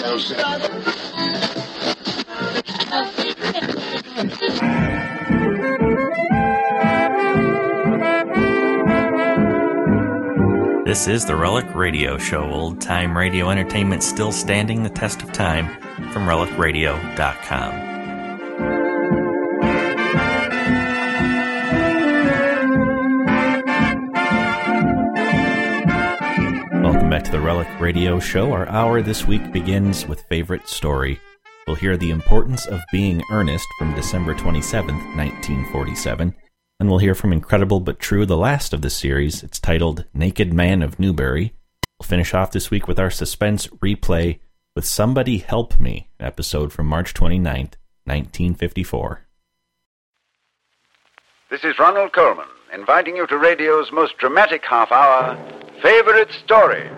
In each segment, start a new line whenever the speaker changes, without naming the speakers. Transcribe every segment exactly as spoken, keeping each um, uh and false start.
This is the Relic Radio Show, old-time radio entertainment still standing the test of time, from relic radio dot com. Welcome back to the Relic Radio Show. Our hour this week begins with Favorite Story. We'll hear The Importance of Being Earnest from December twenty-seventh, nineteen forty-seven. And we'll hear from Incredible But True, the last of the series. It's titled Naked Man of Newbury. We'll finish off this week with our suspense replay with Somebody Help Me, episode from March twenty-ninth, nineteen fifty-four.
This is Ronald Coleman, inviting you to radio's most dramatic half hour, Favorite Story.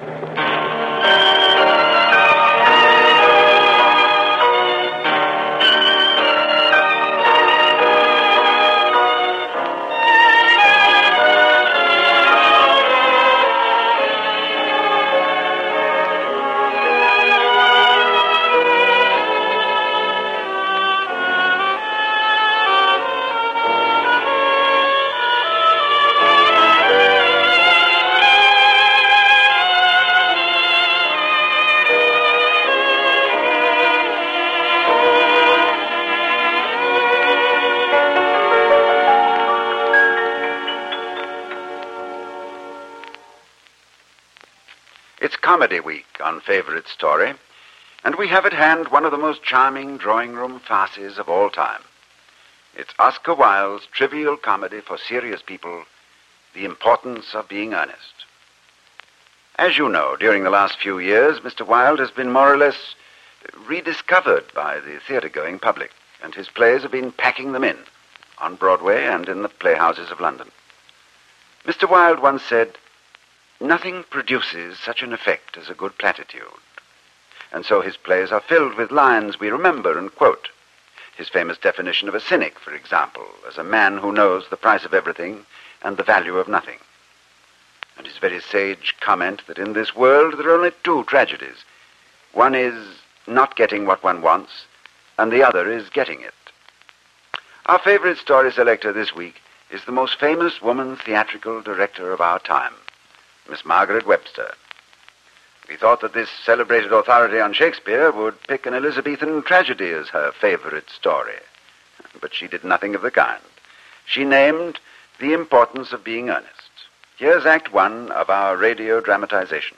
Comedy Week on Favorite Story, and we have at hand one of the most charming drawing-room farces of all time. It's Oscar Wilde's trivial comedy for serious people, The Importance of Being Earnest. As you know, during the last few years, Mister Wilde has been more or less rediscovered by the theater-going public, and his plays have been packing them in, on Broadway and in the playhouses of London. Mister Wilde once said, "Nothing produces such an effect as a good platitude." And so his plays are filled with lines we remember and quote. His famous definition of a cynic, for example, as a man who knows the price of everything and the value of nothing. And his very sage comment that in this world there are only two tragedies. One is not getting what one wants, and the other is getting it. Our favorite story selector this week is the most famous woman theatrical director of our time, Miss Margaret Webster. We thought that this celebrated authority on Shakespeare would pick an Elizabethan tragedy as her favorite story. But she did nothing of the kind. She named The Importance of Being Earnest. Here's Act One of our radio dramatization.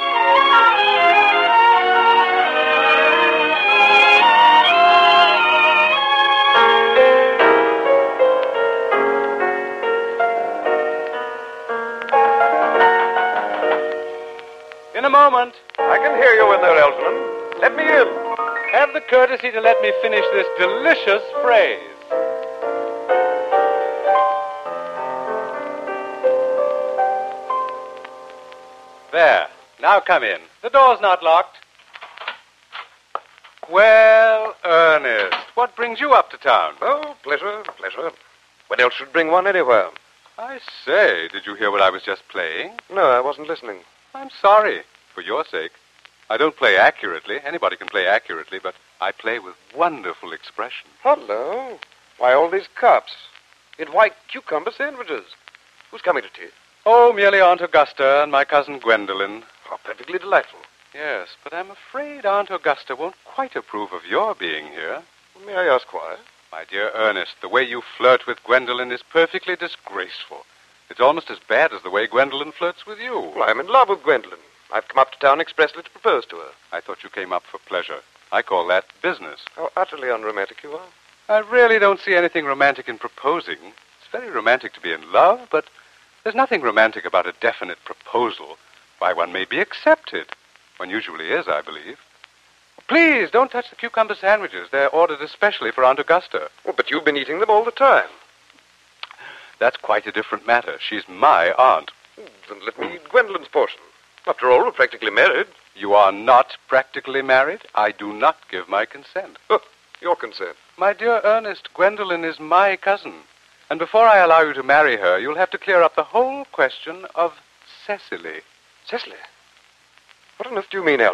In a moment.
I can hear you in there, Elton. Let me in.
Have the courtesy to let me finish this delicious phrase. There. Now come in. The door's not locked. Well, Ernest, what brings you up to town?
Oh, pleasure, pleasure. What else should bring one anywhere?
I say, did you hear what I was just playing?
No, I wasn't listening.
I'm sorry, for your sake. I don't play accurately. Anybody can play accurately, but I play with wonderful expression.
Hello. Why all these cups? In white cucumber sandwiches. Who's coming to tea?
Oh, merely Aunt Augusta and my cousin Gwendolen.
Oh, perfectly delightful.
Yes, but I'm afraid Aunt Augusta won't quite approve of your being here.
May I ask why?
My dear Ernest, the way you flirt with Gwendolen is perfectly disgraceful. It's almost as bad as the way Gwendolen flirts with you.
Well, I'm in love with Gwendolen. I've come up to town expressly to propose to her.
I thought you came up for pleasure. I call that business.
How utterly unromantic you are.
I really don't see anything romantic in proposing. It's very romantic to be in love, but there's nothing romantic about a definite proposal. Why, one may be accepted. One usually is, I believe. Please, don't touch the cucumber sandwiches. They're ordered especially for Aunt Augusta.
Oh, but you've been eating them all the time.
That's quite a different matter. She's my aunt.
Then let me eat Gwendolen's portion. After all, we're practically married.
You are not practically married. I do not give my consent.
Oh, your consent.
My dear Ernest, Gwendolen is my cousin. And before I allow you to marry her, you'll have to clear up the whole question of Cecily.
Cecily? What on earth do you mean, Algy?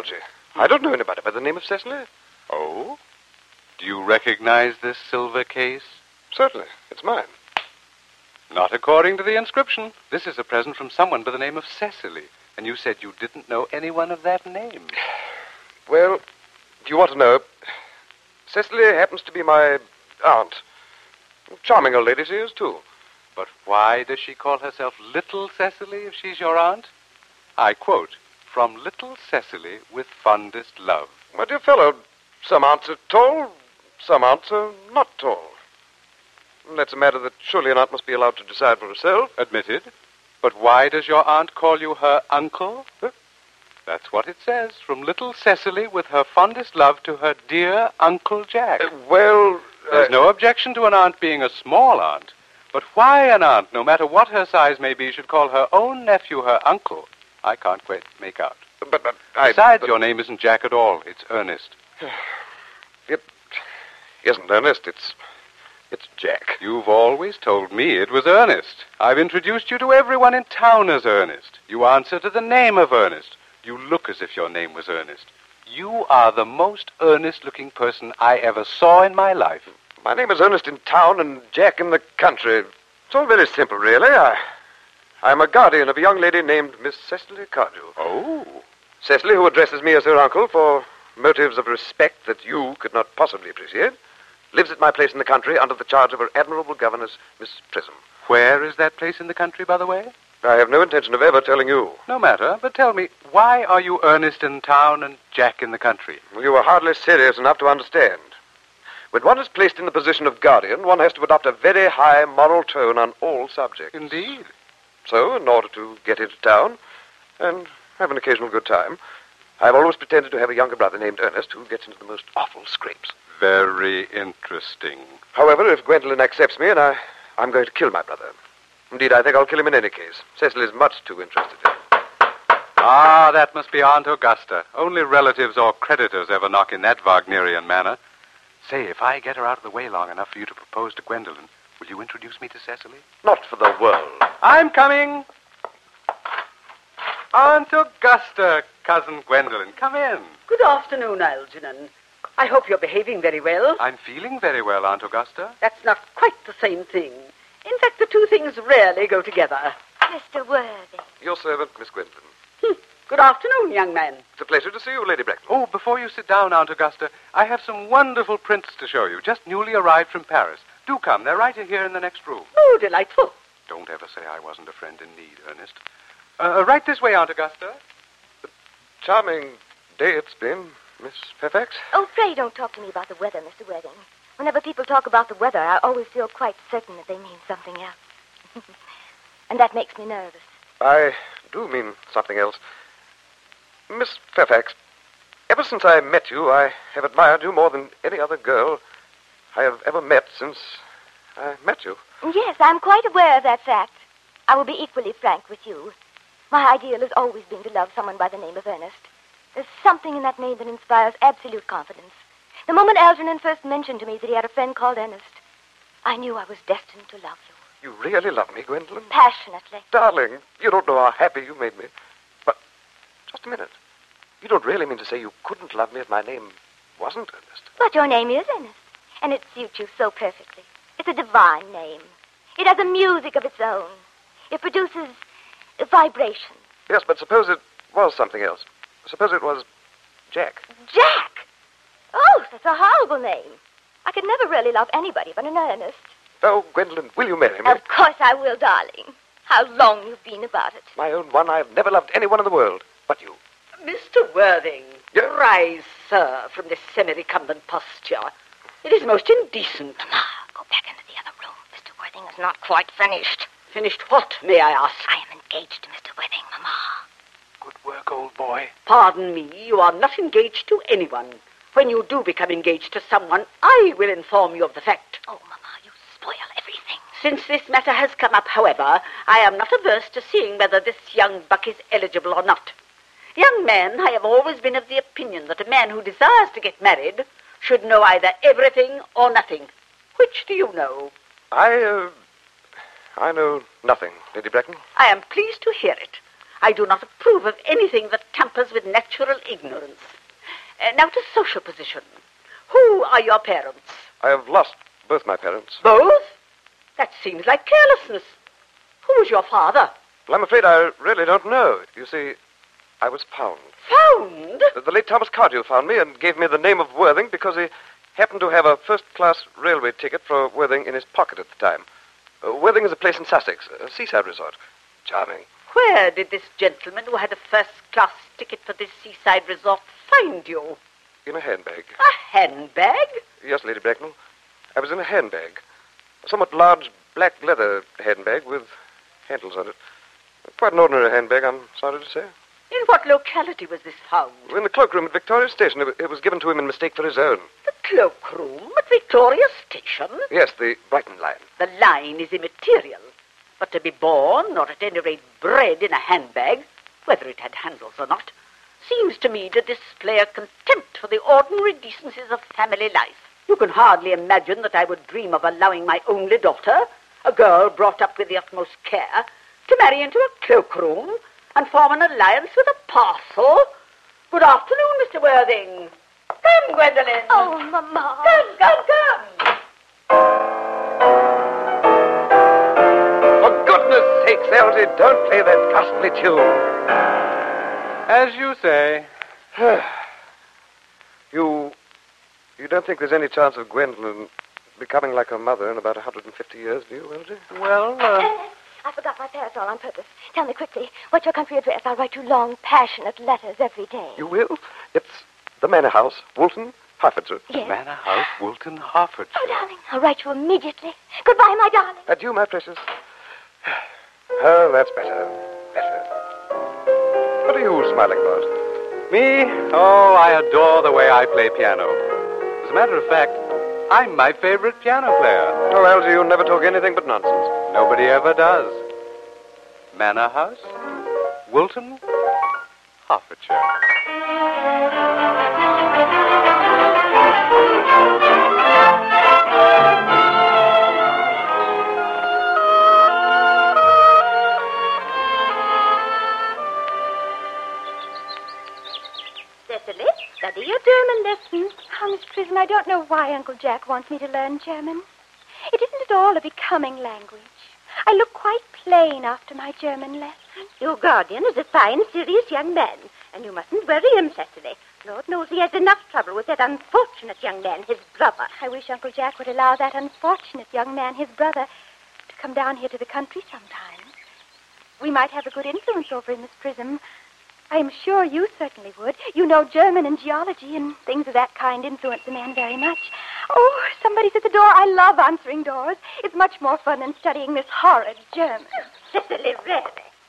I don't know anybody by the name of Cecily.
Oh? Do you recognize this silver case?
Certainly. It's mine.
Not according to the inscription. This is a present from someone by the name of Cecily. And you said you didn't know anyone of that name.
Well, do you want to know? Cecily happens to be my aunt. Charming old lady she is, too.
But why does she call herself Little Cecily if she's your aunt? I quote, "From Little Cecily with fondest love."
My dear fellow, some aunts are tall, some aunts are not tall. And that's a matter that surely an aunt must be allowed to decide for herself.
Admitted. But why does your aunt call you her uncle?
Huh?
That's what it says. From Little Cecily with her fondest love to her dear Uncle Jack.
Uh, well...
There's
uh,
no objection to an aunt being a small aunt. But why an aunt, no matter what her size may be, should call her own nephew her uncle, I can't quite make out.
But, but I...
Besides,
but,
your name isn't Jack at all. It's Ernest.
It isn't Ernest, it's... it's Jack.
You've always told me it was Ernest. I've introduced you to everyone in town as Ernest. You answer to the name of Ernest. You look as if your name was Ernest. You are the most earnest-looking person I ever saw in my life.
My name is Ernest in town and Jack in the country. It's all very simple, really. I, I'm a guardian of a young lady named Miss Cecily Cardew.
Oh.
Cecily, who addresses me as her uncle for motives of respect that you could not possibly appreciate, lives at my place in the country under the charge of her admirable governess, Miss Prism.
Where is that place in the country, by the way?
I have no intention of ever telling you.
No matter, but tell me, why are you Ernest in town and Jack in the country?
Well, you are hardly serious enough to understand. When one is placed in the position of guardian, one has to adopt a very high moral tone on all subjects.
Indeed.
So, in order to get into town and have an occasional good time, I've always pretended to have a younger brother named Ernest who gets into the most awful scrapes.
Very interesting.
However, if Gwendolen accepts me, and I, I'm going to kill my brother. Indeed, I think I'll kill him in any case. Cecil is much too interested in him.
Ah, that must be Aunt Augusta. Only relatives or creditors ever knock in that Wagnerian manner. Say, if I get her out of the way long enough for you to propose to Gwendolen, will you introduce me to Cecily?
Not for the world.
I'm coming. Aunt Augusta, Cousin Gwendolen, come in.
Good afternoon, Algernon. I hope you're behaving very well.
I'm feeling very well, Aunt Augusta.
That's not quite the same thing. In fact, the two things rarely go together.
Mister Worthy.
Your servant, Miss Gwendolen.
Hm. Good afternoon, young man.
It's a pleasure to see you, Lady Bracknell.
Oh, before you sit down, Aunt Augusta, I have some wonderful prints to show you, just newly arrived from Paris. Do come. They're right here in the next room.
Oh, delightful.
Don't ever say I wasn't a friend in need, Ernest. Uh, right this way, Aunt Augusta.
Charming day it's been, Miss Fairfax.
Oh, pray don't talk to me about the weather, Mister Worthing. Whenever people talk about the weather, I always feel quite certain that they mean something else. And that makes me nervous.
I do mean something else. Miss Fairfax, ever since I met you, I have admired you more than any other girl I have ever met since I met you.
Yes, I'm quite aware of that fact. I will be equally frank with you. My ideal has always been to love someone by the name of Ernest. There's something in that name that inspires absolute confidence. The moment Algernon first mentioned to me that he had a friend called Ernest, I knew I was destined to love you.
You really love me, Gwendolen?
Passionately.
Darling, you don't know how happy you made me. But, just a minute. You don't really mean to say you couldn't love me if my name wasn't Ernest?
But your name is Ernest, and it suits you so perfectly. It's a divine name. It has a music of its own. It produces a vibration.
Yes, but suppose it was something else. Suppose it was Jack.
Jack? Oh, that's a horrible name. I could never really love anybody but an Ernest.
Oh, Gwendolen, will you marry me?
Of course I will, darling. How long you've been about it.
My own one, I've never loved anyone in the world but you.
Mister Worthing,
Yeah?
rise, sir, from this semi-recumbent posture. It is most indecent.
Mama, go back into the other room. Mister Worthing is not quite finished.
Finished what, may I ask?
I am engaged to Mister Worthing, Mama.
Good work, old boy.
Pardon me, you are not engaged to anyone. When you do become engaged to someone, I will inform you of the fact.
Oh, Mama, you spoil everything.
Since this matter has come up, however, I am not averse to seeing whether this young buck is eligible or not. Young man, I have always been of the opinion that a man who desires to get married should know either everything or nothing. Which do you know?
I, uh, I know nothing, Lady Bracknell.
I am pleased to hear it. I do not approve of anything that tampers with natural ignorance. Uh, now to social position. Who are your parents?
I have lost both my parents.
Both? That seems like carelessness. Who was your father?
Well, I'm afraid I really don't know. You see, I was found.
Found?
The, the late Thomas Cardew found me and gave me the name of Worthing because he happened to have a first-class railway ticket for Worthing in his pocket at the time. Uh, Worthing is a place in Sussex, a seaside resort. Charming.
Where did this gentleman who had a first-class ticket for this seaside resort find you?
In a handbag.
A handbag?
Yes, Lady Bracknell. I was in a handbag. A somewhat large black leather handbag with handles on it. Quite an ordinary handbag, I'm sorry to say.
In what locality was this found?
In the cloakroom at Victoria Station. It, it was given to him in mistake for his own.
The cloakroom at Victoria Station?
Yes, the Brighton line.
The line is immaterial. But to be born, or at any rate bred, in a handbag, whether it had handles or not, seems to me to display a contempt for the ordinary decencies of family life. You can hardly imagine that I would dream of allowing my only daughter, a girl brought up with the utmost care, to marry into a cloakroom and form an alliance with a parcel. Good afternoon, Mister Worthing. Come, Gwendolen.
Oh, Mama.
Come, come, come.
For goodness sakes, Elsie, don't play that ghastly tune.
As you say.
you... You don't think there's any chance of Gwendolen becoming like her mother in about one hundred fifty years, do you, Elsie?
Well, uh...
I forgot my parasol on purpose. Tell me quickly, what's your country address? I'll write you long, passionate letters every day.
You will? It's the Manor House, Woolton, Hertfordshire.
Yes.
Manor House, Woolton, Hertfordshire.
Oh, darling, I'll write you immediately. Goodbye, my darling.
Adieu, my precious. Oh, that's better. Better. What are you smiling about?
Me? Oh, I adore the way I play piano. As a matter of fact, I'm my favorite piano player.
Oh, Elsie, you never talk anything but nonsense.
Nobody ever does. Manor House, Woolton, Hertfordshire.
Cecily, study your German lesson. Oh, Miss Prism, I don't know why Uncle Jack wants me to learn German. It isn't at all a becoming language. I look quite plain after my German lesson.
Your guardian is a fine, serious young man, and you mustn't worry him, Cecily. Lord knows he has enough trouble with that unfortunate young man, his brother.
I wish Uncle Jack would allow that unfortunate young man, his brother, to come down here to the country sometime. We might have a good influence over him, Miss Prism. I'm sure you certainly would. You know German and geology and things of that kind influence a man very much. Oh, somebody's at the door. I love answering doors. It's much more fun than studying this horrid German.
Cecily, really.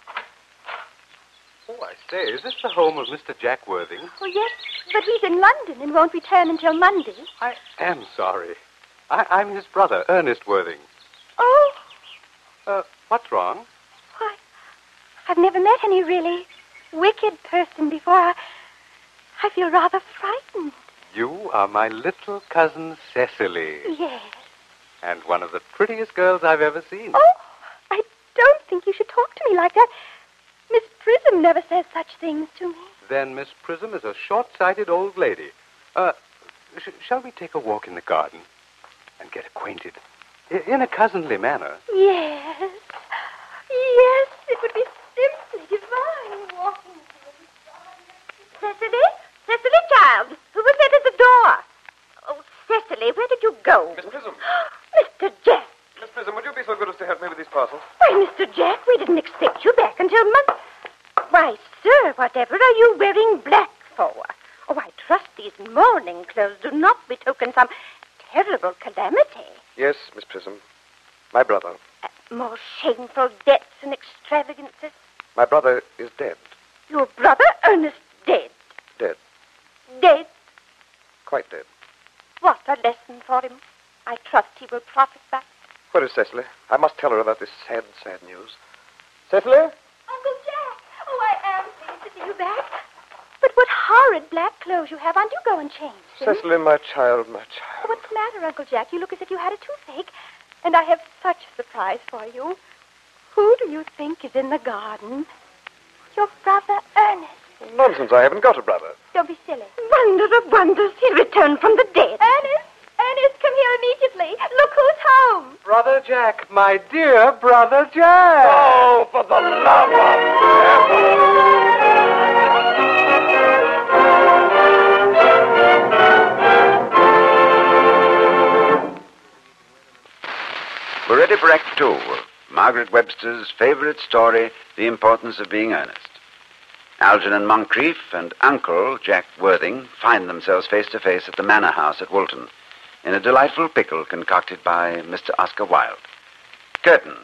Oh, I say, is this the home of Mister Jack Worthing?
Oh, yes, but he's in London and won't return until Monday.
I am sorry. I, I'm his brother, Ernest Worthing.
Oh,
Uh, what's wrong?
why, I've never met any really wicked person before. I, I feel rather frightened.
You are my little cousin Cecily,
Yes.
and one of the prettiest girls I've ever seen.
Oh, I don't think you should talk to me like that. Miss Prism never says such things to me.
Then Miss Prism is a short-sighted old lady. Uh, sh- shall we take a walk in the garden and get acquainted I- in a cousinly manner?
Yes. Yes, it would be simply divine walking through the garden.
Cecily? Cecily, child, who was that at the door? Oh, Cecily, where did you go?
Miss Prism.
Mister Jack.
Miss Prism, would you be so good as to help me with these parcels?
Why, Mister Jack, we didn't expect you back until Monday. Why, sir, whatever are you wearing black for? Oh, I trust these mourning clothes do not betoken some terrible calamity.
Yes, Miss Prism. My brother.
Uh, more shameful debts and extravagances.
My brother is dead.
Your brother, Ernest, dead.
Dead.
Dead?
Quite dead.
What a lesson for him. I trust he will profit by it.
Where is Cecily? I must tell her about this sad, sad news. Cecily?
Uncle Jack! Oh, I am pleased to see you back. But what horrid black clothes you have on. Do go and change them.
Cecily, my child, my child.
What's the matter, Uncle Jack? You look as if you had a toothache. And I have such a surprise for you. Who do you think is in the garden? Your brother Ernest.
Nonsense, I haven't got a brother.
Don't be silly.
Wonder of wonders, he returned from the dead.
Ernest! Ernest, come here immediately. Look who's home.
Brother Jack, my dear Brother Jack.
Oh, for the love of...
We're ready for Act Two of Margaret Webster's favorite story, The Importance of Being Earnest. Algernon Moncrief and Uncle Jack Worthing find themselves face to face at the Manor House at Woolton in a delightful pickle concocted by Mister Oscar Wilde. Curtain.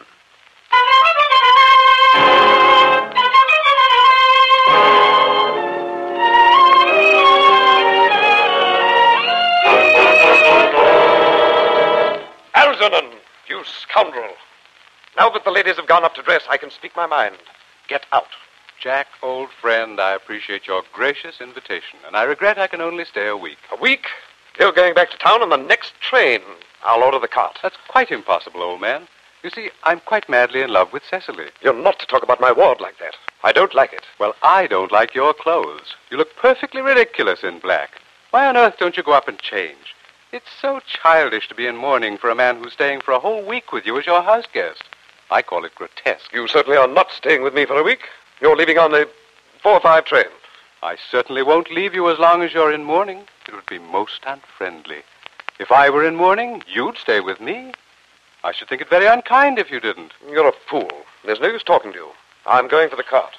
Algernon, you scoundrel. Now that the ladies have gone up to dress, I can speak my mind. Get out.
Jack, old friend, I appreciate your gracious invitation, and I regret I can only stay a week.
A week? You're going back to town on the next train. I'll order the cart.
That's quite impossible, old man. You see, I'm quite madly in love with Cecily.
You're not to talk about my ward like that. I don't like it.
Well, I don't like your clothes. You look perfectly ridiculous in black. Why on earth don't you go up and change? It's so childish to be in mourning for a man who's staying for a whole week with you as your house guest. I call it grotesque.
You certainly are not staying with me for a week. You're leaving on the four oh five train.
I certainly won't leave you as long as you're in mourning. It would be most unfriendly. If I were in mourning, you'd stay with me. I should think it very unkind if you didn't.
You're a fool. There's no use talking to you. I'm going for the cart.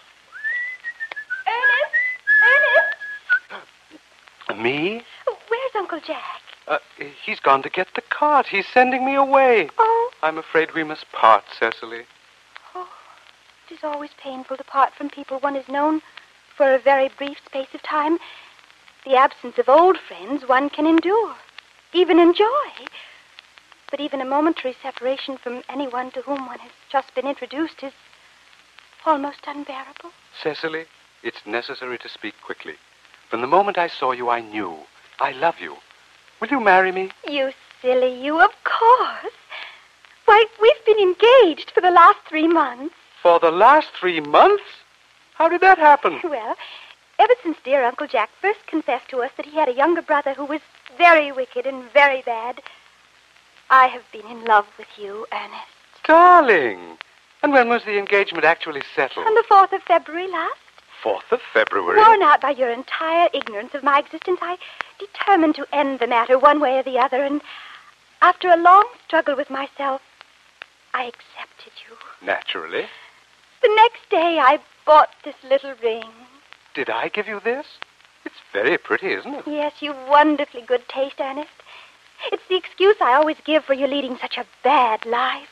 Ernest! Ernest!
Me?
Where's Uncle Jack?
Uh, he's gone to get the cart. He's sending me away.
Oh.
I'm afraid we must part, Cecily.
Oh, it is always painful to part from people one has known for a very brief space of time. The absence of old friends one can endure, even enjoy. But even a momentary separation from anyone to whom one has just been introduced is almost unbearable.
Cecily, it's necessary to speak quickly. From the moment I saw you, I knew. I love you. Will you marry me?
You silly you, of course. Why, we've been engaged for the last three months.
For the last three months? How did that happen?
Well, ever since dear Uncle Jack first confessed to us that he had a younger brother who was very wicked and very bad, I have been in love with you, Ernest.
Darling! And when was the engagement actually settled?
On the fourth of February last.
fourth of February?
Worn out by your entire ignorance of my existence, I determined to end the matter one way or the other, and after a long struggle with myself, I accepted you.
Naturally.
The next day, I bought this little ring.
Did I give you this? It's very pretty, isn't it?
Yes, you've wonderfully good taste, Ernest. It's the excuse I always give for you leading such a bad life.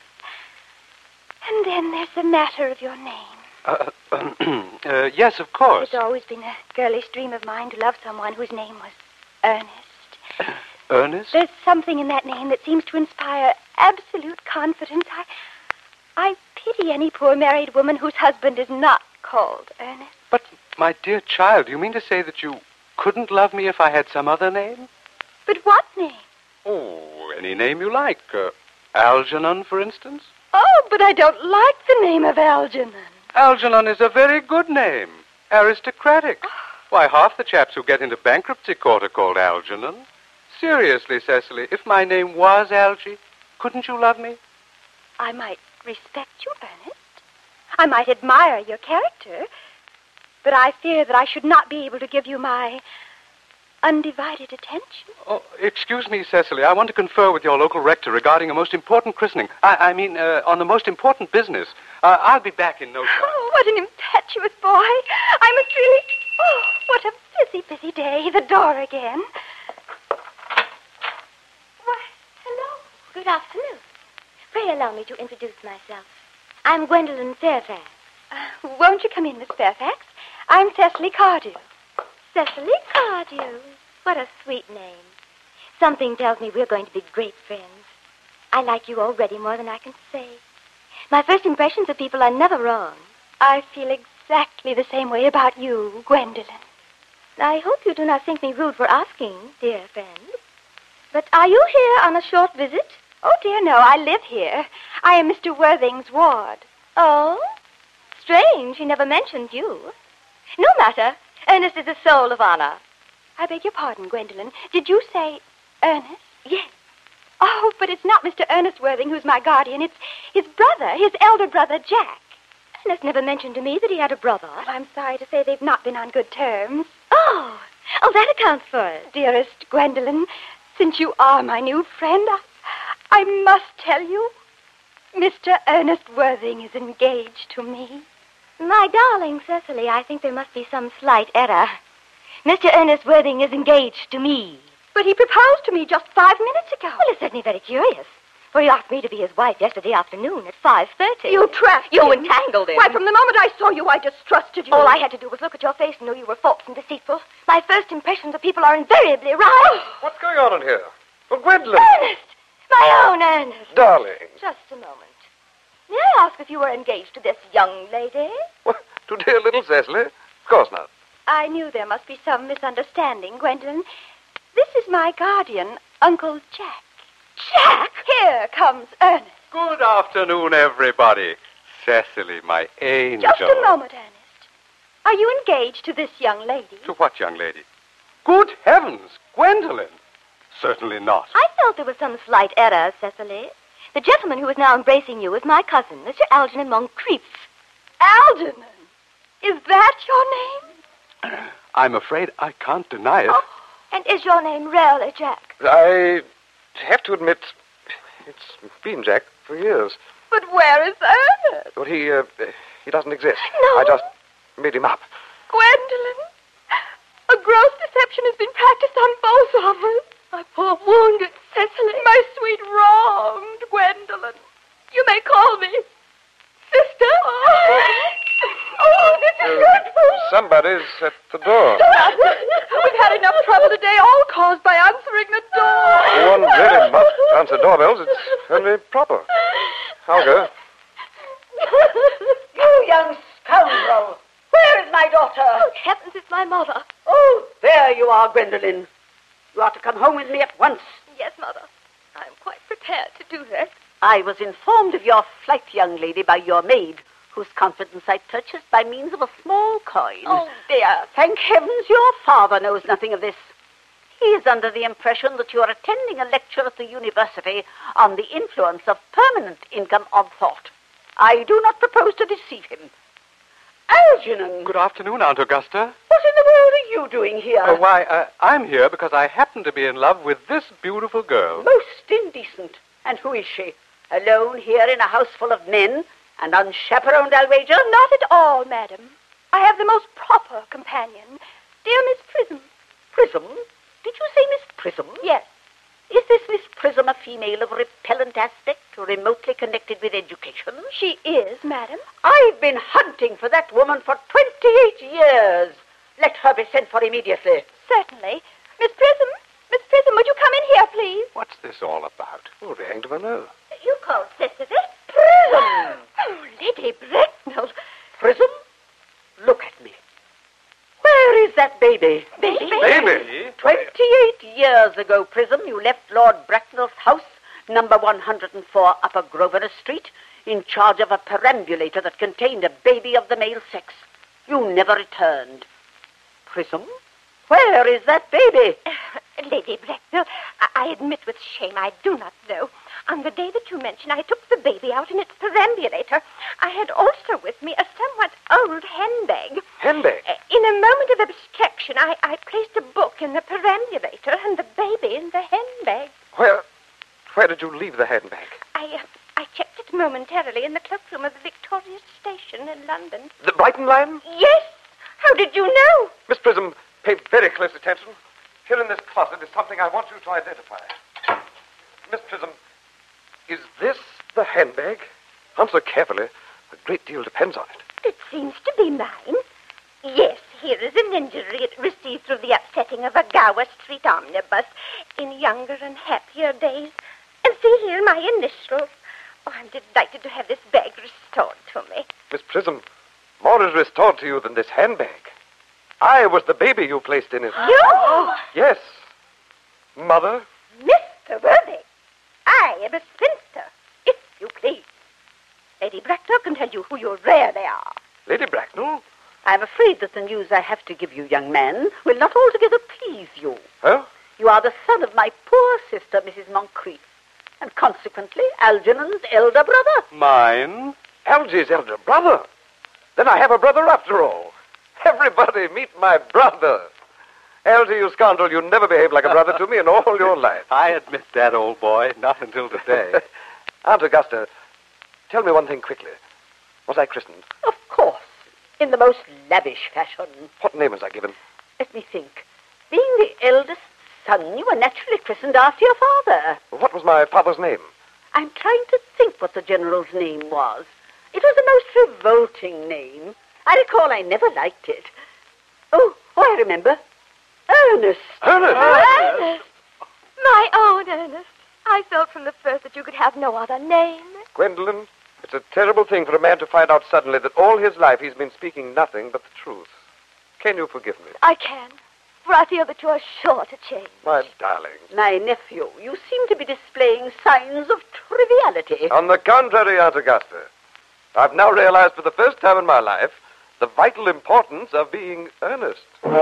And then there's the matter of your name.
Uh, uh, yes, of course.
It's always been a girlish dream of mine to love someone whose name was Ernest.
Ernest?
There's something in that name that seems to inspire absolute confidence. I, I pity any poor married woman whose husband is not called Ernest.
But, my dear child, you mean to say that you couldn't love me if I had some other name?
But what name?
Oh, any name you like. Uh, Algernon, for instance?
Oh, but I don't like the name of Algernon.
Algernon is a very good name. Aristocratic. Why, half the chaps who get into bankruptcy court are called Algernon. Seriously, Cecily, if my name was Algy, couldn't you love me?
I might respect you, Ernest. I might admire your character. But I fear that I should not be able to give you my undivided attention.
Oh, excuse me, Cecily. I want to confer with your local rector regarding a most important christening. I, I mean, uh, on the most important business. Uh, I'll be back in no time.
Oh, what an impetuous boy. I must really... Oh, what a busy, busy day. The door again.
Why, hello. Good afternoon. Pray allow me to introduce myself. I'm Gwendolyn Fairfax.
Uh, won't you come in, Miss Fairfax? I'm Cecily Cardew.
Cecily Cardew. What a sweet name. Something tells me we're going to be great friends. I like you already more than I can say. My first impressions of people are never wrong.
I feel exactly the same way about you, Gwendolyn.
I hope you do not think me rude for asking, dear friend.
But are you here on a short visit? Oh, dear, no, I live here. I am Mister Worthing's ward.
Oh? Strange, he never mentioned you. No matter. Ernest is a soul of honor.
I beg your pardon, Gwendolen. Did you say Ernest?
Yes.
Oh, but it's not Mister Ernest Worthing who's my guardian. It's his brother, his elder brother, Jack.
Ernest never mentioned to me that he had a brother.
Well, I'm sorry to say they've not been on good terms.
Oh, oh, that accounts for it.
Dearest Gwendolen, since you are my new friend, I, I must tell you, Mister Ernest Worthing is engaged to me.
My darling Cecily, I think there must be some slight error. Mister Ernest Worthing is engaged to me.
But he proposed to me just five minutes ago.
Well, it's certainly very curious. For he asked me to be his wife yesterday afternoon at five thirty.
You trapped
You
him.
entangled him.
Why, from the moment I saw you, I distrusted you.
All I had to do was look at your face and know you were false and deceitful. My first impressions of people are invariably right.
What's going on in here? Well, Gwendolen.
Ernest! My own Ernest.
Darling.
Just a moment. May I ask if you were engaged to this young lady?
What, to dear little Cecily? Of course not.
I knew there must be some misunderstanding, Gwendolen. This is my guardian, Uncle Jack.
Jack?
Here comes Ernest.
Good afternoon, everybody. Cecily, my angel.
Just a moment, Ernest. Are you engaged to this young lady?
To what young lady? Good heavens, Gwendolen. Certainly not.
I felt there was some slight error, Cecily. The gentleman who is now embracing you is my cousin, Mister Algernon Moncrief.
Algernon? Is that your name?
I'm afraid I can't deny it.
Oh, and is your name really Jack?
I have to admit, it's been Jack for years.
But where is Ernest?
Well, he, uh, he doesn't exist.
No.
I just made him up.
Gwendolen, a gross deception has been practiced on both of us. My poor wounded Cecily. My sweet wronged Gwendolen. You may call me sister. Oh, oh this is
Uh,
dreadful.
Somebody's at the door.
We've had enough trouble today, all caused by answering the door.
One really must answer doorbells. It's only proper. I'll go.
You young scoundrel! Where is my daughter?
Oh, heavens, it's my mother.
Oh, there you are, Gwendolen. You are to come home with me at once.
Yes, Mother. I'm quite prepared to do that.
I was informed of your flight, young lady, by your maid, whose confidence I purchased by means of a small coin.
Oh, dear.
Thank heavens your father knows nothing of this. He is under the impression that you are attending a lecture at the university on the influence of permanent income on thought. I do not propose to deceive him. Algernon!
Good afternoon, Aunt Augusta.
What in the world are you doing here?
Oh, why, uh, I'm here because I happen to be in love with this beautiful girl.
Most indecent. And who is she? Alone here in a house full of men and unchaperoned, I'll wager?
Not at all, madam. I have the most proper companion. Dear Miss Prism.
Prism? Did you say Miss Prism?
Yes.
Is this Miss Prism a female of repellent aspect, remotely connected with education?
She is, madam.
I've been hunting for that woman for twenty-eight years. Let her be sent for immediately.
Certainly. Miss Prism, Miss Prism, would you come in here, please?
What's this all about?
Oh, the hanged of a nose.
You called Sister Vic?
Prism!
Oh, Lady Bracknell.
Prism, look at me. Where is that baby?
Baby?
Baby?
Twenty-eight years ago, Prism, you left Lord Bracknell's house, number one hundred four Upper Grosvenor Street, in charge of a perambulator that contained a baby of the male sex. You never returned. Prism, where is that baby?
Uh, Lady Bracknell, I-, I admit with shame I do not know. On the day that you mention, I took the baby out in its perambulator. I had also with me a somewhat old handbag.
Handbag?
Uh, in a moment of abstraction, I, I placed a book in the perambulator and the baby in the handbag.
Where, where did you leave the handbag?
I, uh, I checked it momentarily in the cloakroom of the Victoria Station in London.
The Brighton line?
Yes. How did you know?
Miss Prism, pay very close attention. Here in this closet is something I want you to identify. Miss Prism, is this the handbag? Answer carefully. A great deal depends on it.
It seems to be mine. Yes, here is an injury it received through the upsetting of a Gower Street omnibus in younger and happier days. And see here my initials. Oh, I'm delighted to have this bag restored to me.
Miss Prism, more is restored to you than this handbag. I was the baby you placed in it.
You?
Yes. Mother?
Mister Worthing, I am a spinster, if you please. Lady Bracknell can tell you who you really are.
Lady Bracknell?
I'm afraid that the news I have to give you, young man, will not altogether please you.
Huh?
You are the son of my poor sister, Missus Moncrief, and consequently Algernon's elder brother.
Mine?
Algy's elder brother? Then I have a brother after all. Everybody meet my brother. Algy, you scoundrel, you never behaved like a brother to me in all your life.
I admit that, old boy. Not until today.
Aunt Augusta, tell me one thing quickly. Was I christened?
Of course, in the most lavish fashion.
What name was I given?
Let me think. Being the eldest son, you were naturally christened after your father.
What was my father's name?
I'm trying to think what the general's name was. It was a most revolting name. I recall I never liked it. Oh, oh, I remember. Ernest.
Ernest?
Ernest! My own Ernest. I felt from the first that you could have no other name.
Gwendolyn, it's a terrible thing for a man to find out suddenly that all his life he's been speaking nothing but the truth. Can you forgive me?
I can, for I feel that you are sure to change.
My darling.
My nephew, you seem to be displaying signs of triviality.
On the contrary, Aunt Augusta, I've now realized for the first time in my life the vital importance of being earnest.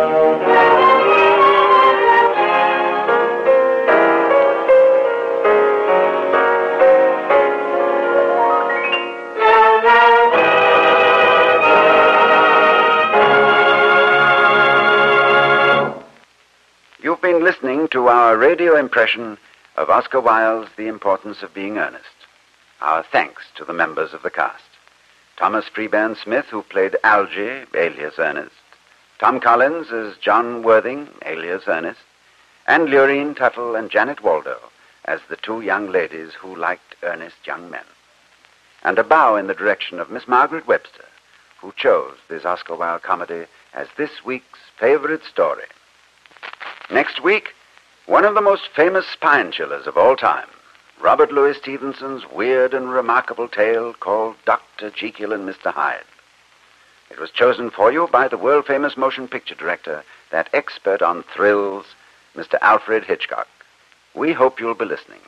You've been listening to our radio impression of Oscar Wilde's The Importance of Being Earnest. Our thanks to the members of the cast. Thomas Freeburn Smith, who played Algy, alias Ernest. Tom Collins as John Worthing, alias Ernest. And Lurene Tuttle and Janet Waldo as the two young ladies who liked earnest young men. And a bow in the direction of Miss Margaret Webster, who chose this Oscar Wilde comedy as this week's favorite story. Next week, one of the most famous spine chillers of all time, Robert Louis Stevenson's weird and remarkable tale called Doctor Jekyll and Mister Hyde. It was chosen for you by the world-famous motion picture director, that expert on thrills, Mister Alfred Hitchcock. We hope you'll be listening.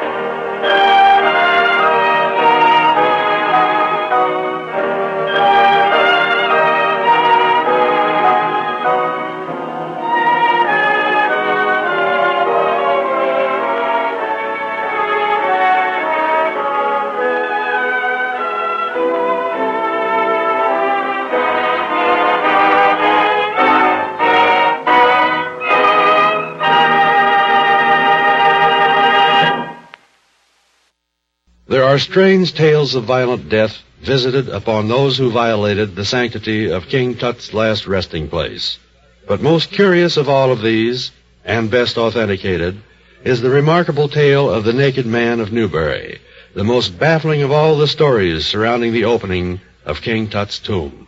There are strange tales of violent death visited upon those who violated the sanctity of King Tut's last resting place. But most curious of all of these, and best authenticated, is the remarkable tale of the Naked Man of Newbury, the most baffling of all the stories surrounding the opening of King Tut's tomb.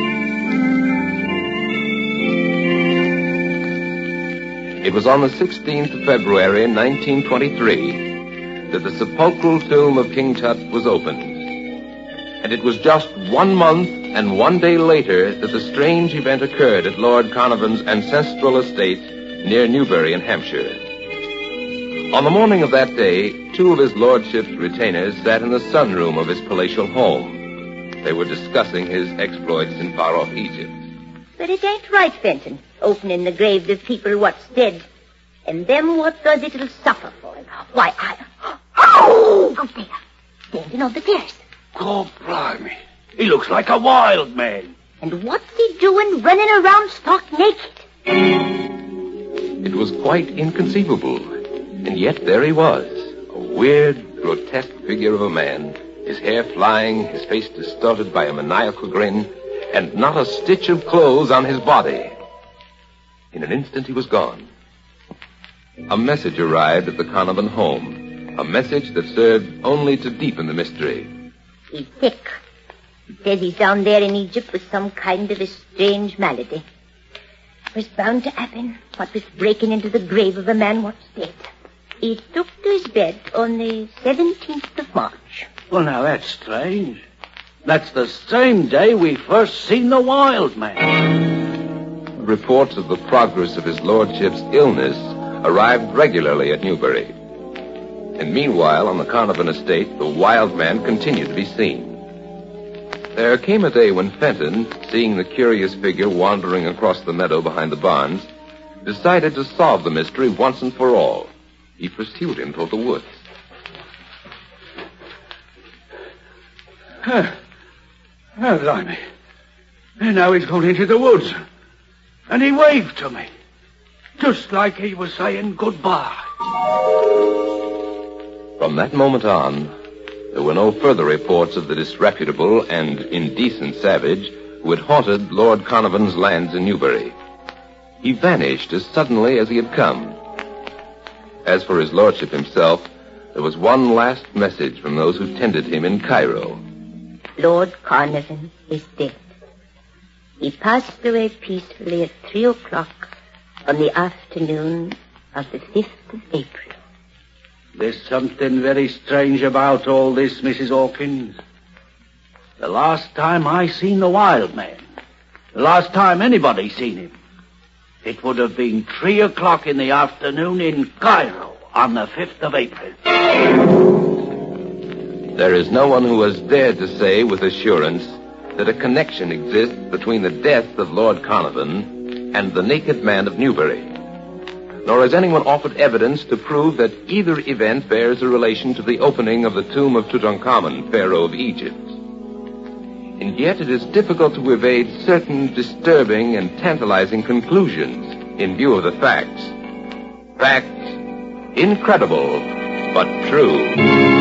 It was on the sixteenth of February, nineteen twenty-three, that the sepulchral tomb of King Tut was opened. And it was just one month and one day later that the strange event occurred at Lord Carnarvon's ancestral estate near Newbury in Hampshire. On the morning of that day, two of his lordship's retainers sat in the sunroom of his palatial home. They were discussing his exploits in far-off Egypt.
But it ain't right, Fenton, opening the graves of people what's dead, and them what the little suffer for it. Why, I... Oh! Out there, standing on the terrace.
God blimey, he looks like a wild man.
And what's he doing running around stark naked?
It was quite inconceivable, and yet there he was, a weird, grotesque figure of a man, his hair flying, his face distorted by a maniacal grin, and not a stitch of clothes on his body. In an instant he was gone. A message arrived at the Carnarvon home, a message that served only to deepen the mystery.
He's sick. He says he's down there in Egypt with some kind of a strange malady. It was bound to happen, what with breaking into the grave of a man what's dead. He took to his bed on the seventeenth of March.
Well, now, that's strange. That's the same day we first seen the wild man.
Reports of the progress of his lordship's illness arrived regularly at Newbury. And meanwhile, on the Carnarvon estate, the wild man continued to be seen. There came a day when Fenton, seeing the curious figure wandering across the meadow behind the barns, decided to solve the mystery once and for all. He pursued him toward the woods.
Huh. Oh, blimey. And now he's gone into the woods. And he waved to me. Just like he was saying goodbye.
From that moment on, there were no further reports of the disreputable and indecent savage who had haunted Lord Carnarvon's lands in Newbury. He vanished as suddenly as he had come. As for his lordship himself, there was one last message from those who tended him in Cairo.
Lord Carnarvon is dead. He passed away peacefully at three o'clock on the afternoon of the fifth of April.
There's something very strange about all this, Missus Hawkins. The last time I seen the wild man, the last time anybody seen him, it would have been three o'clock in the afternoon in Cairo on the fifth of April.
There is no one who has dared to say with assurance that a connection exists between the death of Lord Carnarvon and the naked man of Newbury. Nor has anyone offered evidence to prove that either event bears a relation to the opening of the tomb of Tutankhamun, Pharaoh of Egypt. And yet it is difficult to evade certain disturbing and tantalizing conclusions in view of the facts. Facts incredible, but true.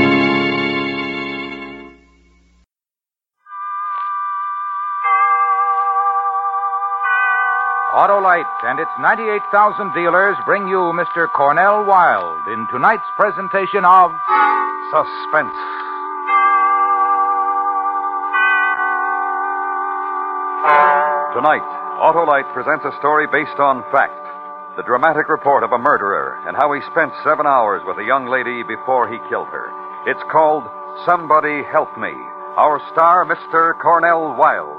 Autolite and its ninety-eight thousand dealers bring you Mister Cornell Wilde in tonight's presentation of Suspense.
Tonight, Autolite presents a story based on fact. The dramatic report of a murderer and how he spent seven hours with a young lady before he killed her. It's called Somebody Help Me. Our star, Mister Cornell Wilde.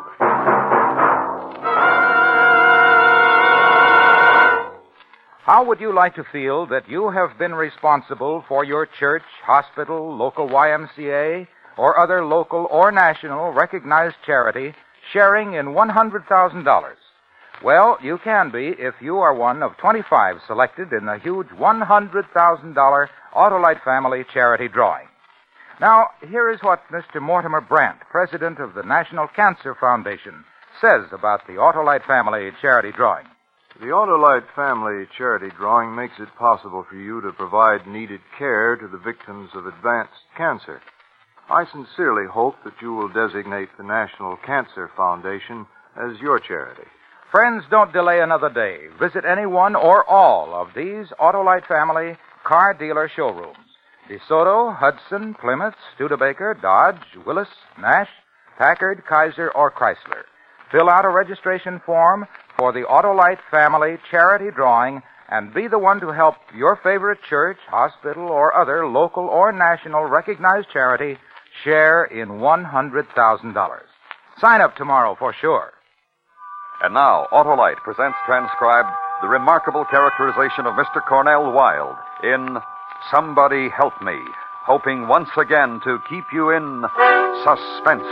How would you like to feel that you have been responsible for your church, hospital, local Y M C A, or other local or national recognized charity sharing in one hundred thousand dollars? Well, you can be if you are one of twenty-five selected in the huge one hundred thousand dollars Autolite Family Charity Drawing. Now, here is what Mister Mortimer Brandt, president of the National Cancer Foundation, says about the Autolite Family Charity Drawing.
The Autolite Family Charity Drawing makes it possible for you to provide needed care to the victims of advanced cancer. I sincerely hope that you will designate the National Cancer Foundation as your charity.
Friends, don't delay another day. Visit any one or all of these Autolite Family car dealer showrooms. DeSoto, Hudson, Plymouth, Studebaker, Dodge, Willis, Nash, Packard, Kaiser, or Chrysler. Fill out a registration form for the Autolite Family Charity Drawing and be the one to help your favorite church, hospital, or other local or national recognized charity share in one hundred thousand dollars. Sign up tomorrow for sure.
And now, Autolite presents transcribed the remarkable characterization of Mister Cornell Wilde in Somebody Help Me, hoping once again to keep you in suspense.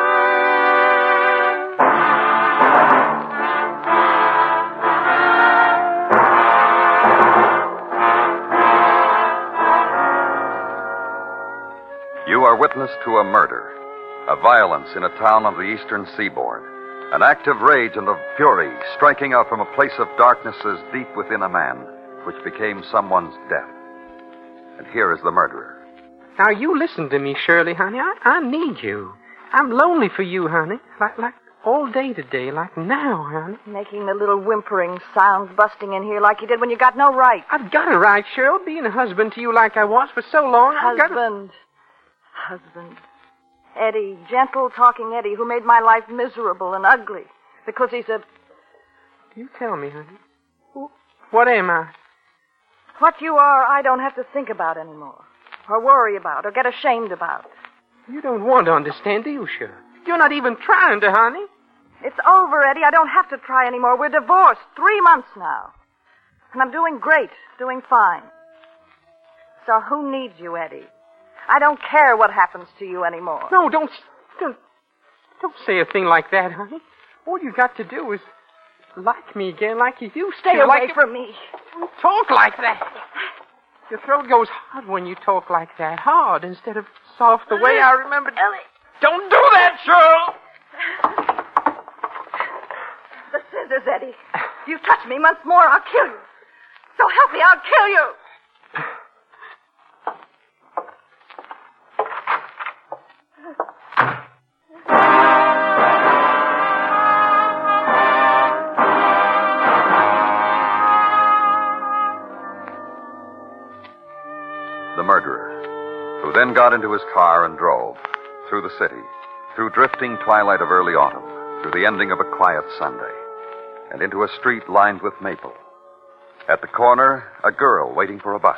You are witness to a murder, a violence in a town on the eastern seaboard, an act of rage and of fury striking out from a place of darkness as deep within a man, which became someone's death. And here is the murderer.
Now, you listen to me, Shirley, honey. I, I need you. I'm lonely for you, honey. Like, like all day today, like now, honey.
Making the little whimpering sounds busting in here like you did when you got no right.
I've got a right, Cheryl, being a husband to you like I was for so long. I've got a...
Husband. Husband. Eddie, gentle talking Eddie, who made my life miserable and ugly because he's a...
You tell me, honey. What am I?
What you are, I don't have to think about anymore, or worry about, or get ashamed about.
You don't want to understand, do you, Cheryl? You're not even trying to, honey.
It's over, Eddie. I don't have to try anymore. We're divorced three months now. And I'm doing great, doing fine. So who needs you, Eddie? I don't care what happens to you anymore.
No, don't... don't Don't say a thing like that, honey. All you got to do is like me again like you used
Stay
to.
away
like
from me.
Don't talk like that. Your throat goes hard when you talk like that. Hard instead of soft the way I remembered.
Ellie.
Don't do that, Cheryl!
The scissors, Eddie. If you touch me once more, I'll kill you. So help me, I'll kill you.
The murderer, who then got into his car and drove through the city, through drifting twilight of early autumn, through the ending of a quiet Sunday, and into a street lined with maple. At the corner, a girl waiting for a bus.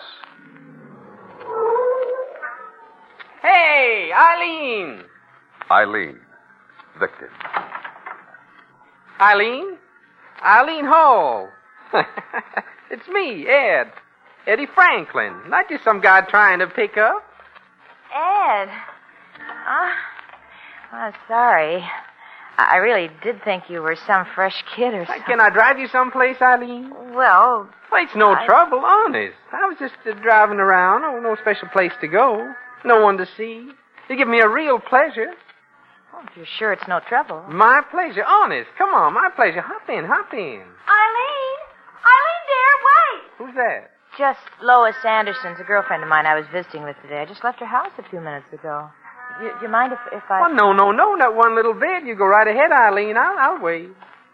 Hey, Eileen!
Eileen, victim.
Eileen? Eileen Hall. It's me, Ed. Eddie Franklin. Not just some guy trying to pick up.
Ed. Uh, I'm sorry. I really did think you were some fresh kid or something.
Can I drive you someplace, Eileen?
Well...
Well, it's no
I...
trouble, honest. I was just uh, driving around. Oh, no special place to go. No one to see. You give me a real pleasure.
Oh, if you're sure it's no trouble.
My pleasure, honest. Come on, my pleasure. Hop in, hop in.
Eileen! Eileen, dear, wait!
Who's that?
Just Lois Anderson's a girlfriend of mine I was visiting with today. I just left her house a few minutes ago. You, you mind if, if I...
Well, no, no, no, not one little bit. You go right ahead, Eileen. I'll, I'll wait.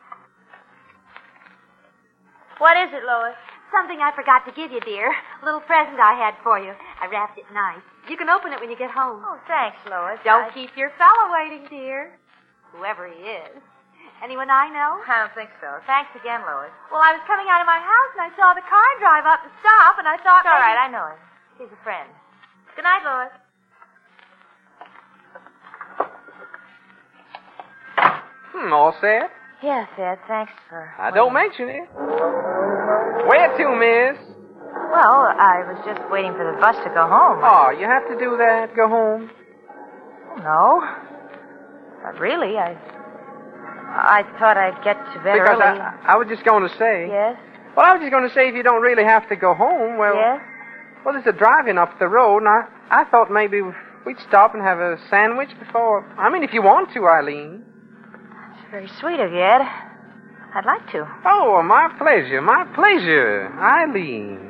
What is it, Lois?
Something I forgot to give you, dear. A little present I had for you. I wrapped it nice. You can open it when you get home.
Oh, thanks, Lois.
Don't
I...
keep your fellow waiting, dear. Whoever he is. Anyone I know?
I don't think so. Thanks again, Lois.
Well, I was coming out of my house and I saw the car drive up and stop, and I thought...
It's all
maybe...
right, I know him. He's a friend. Good night, Lois.
Hmm, all set?
Yes, Ed, thanks for...
I don't mention it. Where to, miss?
Well, I was just waiting for the bus to go home.
Oh, you have to do that? Go home?
No. Not really. I... I thought I'd get to bed
because
early.
I, I was just going to say...
Yes?
Well, I was just going to say if you don't really have to go home, well...
Yes?
Well, there's a drive-in up the road, and I, I thought maybe we'd stop and have a sandwich before... I mean, if you want to, Eileen.
That's very sweet of you, Ed. I'd like to.
Oh, well, my pleasure, my pleasure, Eileen.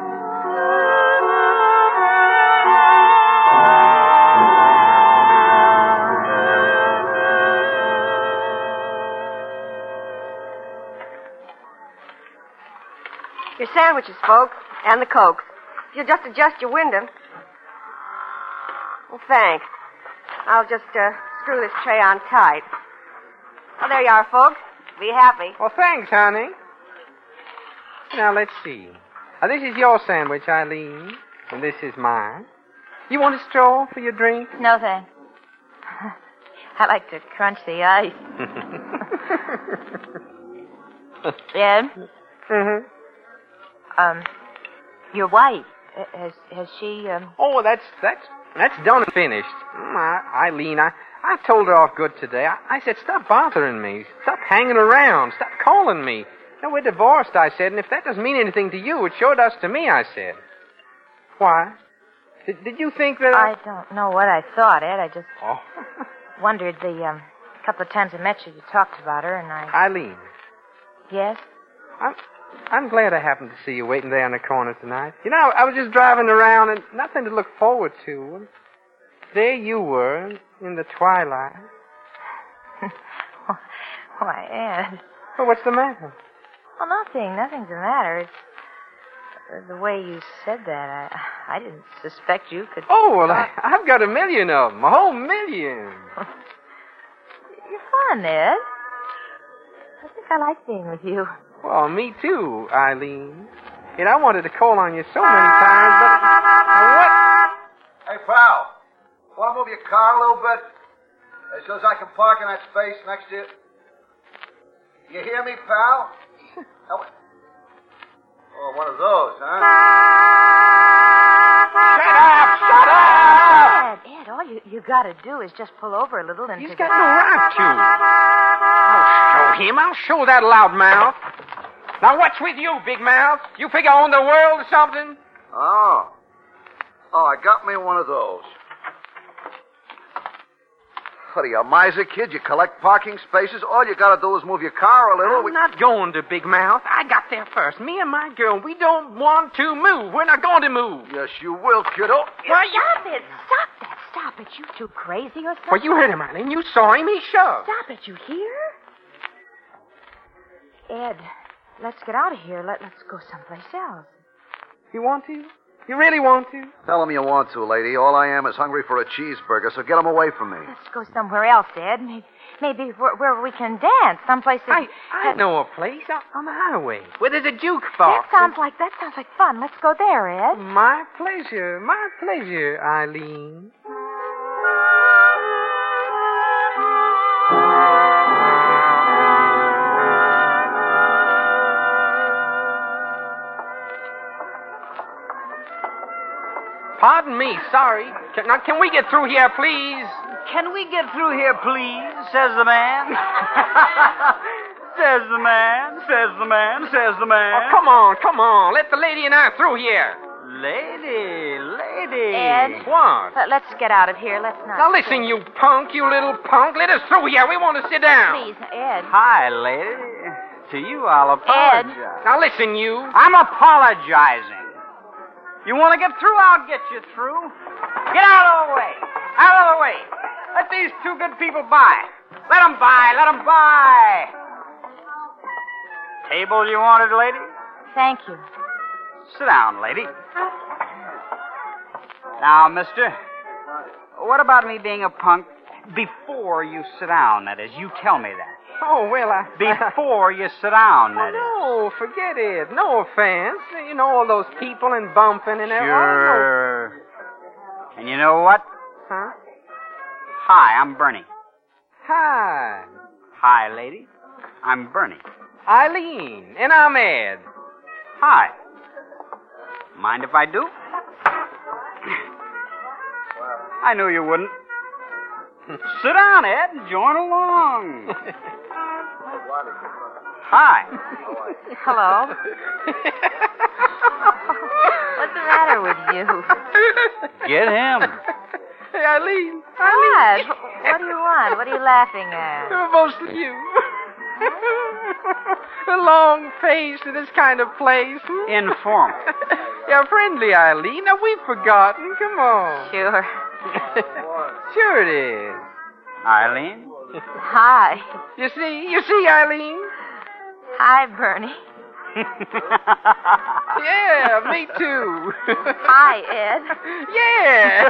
Your sandwiches, folks, and the Cokes. If you'll just adjust your window. Well, thanks. I'll just uh, screw this tray on tight. Well, there you are, folks. Be happy.
Well, thanks, honey. Now, let's see. Now, this is your sandwich, Eileen, and this is mine. You want a straw for your drink?
No, thanks. I like to crunch the ice. Ed?
Mm-hmm.
Um, your wife, has has she, um...
Oh, that's, that's, that's done and finished. Mm, I, Eileen, I, I told her off good today. I, I said, stop bothering me. Stop hanging around. Stop calling me. No, we're divorced, I said, and if that doesn't mean anything to you, it sure does to me, I said. Why? Did, did you think that I...
I don't know what I thought, Ed. I just
Oh.
wondered the, um, couple of times I met you, you talked about her, and I...
Eileen.
Yes?
I'm, I'm glad I happened to see you waiting there on the corner tonight. You know, I was just driving around and nothing to look forward to. There you were, in the twilight.
Why, Ed.
Well, what's the matter?
Well, nothing. Nothing's the matter. It's uh, the way you said that. I, I didn't suspect you could...
Oh, well, I, I've got a million of them. A whole million.
You're fun, Ed. I think I like being with you.
Well, me too, Eileen. You know, I wanted to call on you so many times, but... Uh, what?
Hey, pal. Want to move your car a little bit? So as I can park in that space next to you. You hear me, pal? Oh, oh, one of those, huh?
Shut up! Shut up!
Ed, Ed, all you, you got to do is just pull over a little and...
He's
take
got
a-
no right to. I'll show him. I'll show that loudmouth. Now, what's with you, big mouth? You figure I own the world or something?
Oh. Oh, I got me one of those. What are you, a miser kid? You collect parking spaces? All you gotta do is move your car a little.
I'm not going to, big mouth. I got there first. Me and my girl, we don't want to move. We're not going to move.
Yes, you will, kiddo.
Well, stop it. Stop that. Stop it. You too crazy or something?
Well, you heard him, Eileen. You saw him. He shoved.
Stop it. You hear? Ed, let's get out of here. Let, let's go someplace else.
You want to? You really want to?
Tell him you want to, lady. All I am is hungry for a cheeseburger, so get him away from me.
Let's go somewhere else, Ed. Maybe, maybe where, where we can dance. Someplace that...
I, I know a place on, on the highway where there's a jukebox.
That sounds like, that sounds like fun. Let's go there, Ed.
My pleasure. My pleasure, Eileen. Pardon me, sorry. Can, now, can we get through here, please?
Can we get through here, please? Says the man. Says the man, says the man, says the man.
Oh, come on, come on. Let the lady and I through here.
Lady, lady.
Ed.
What?
Let, let's get out of here. Let's not...
Now, listen, you punk, you little punk. Let us through here. We want to sit down.
Please, Ed.
Hi, lady. To you, I'll apologize.
Ed. Now, listen, you.
I'm apologizing. You want to get through? I'll get you through. Get out of the way. Out of the way. Let these two good people by. Let them by. Let them by. Table you wanted, lady?
Thank you.
Sit down, lady. Now, mister, what about me being a punk before you sit down, that is? You tell me that.
Oh, well, I...
Before you sit down, that is.
Oh, no, forget it. No offense. You know, all those people and bumping and everything.
Sure. Oh, no. And you know what?
Huh?
Hi, I'm Bernie.
Hi.
Hi, lady. I'm Bernie.
Eileen. And I'm Ed.
Hi. Mind if I do? I knew you wouldn't. Sit down, Ed, and join along. Hi.
Hello. What's the matter with you?
Get him.
Hey, Eileen.
What? What do you want? What are you laughing at?
Mostly you. A long face in this kind of place.
Informal.
Yeah, friendly, Eileen. Now, we've forgotten. Come on.
Sure.
Sure it is.
Eileen?
Hi.
You see? You see, Eileen?
Hi, Bernie.
Yeah, me too.
Hi, Ed.
Yeah.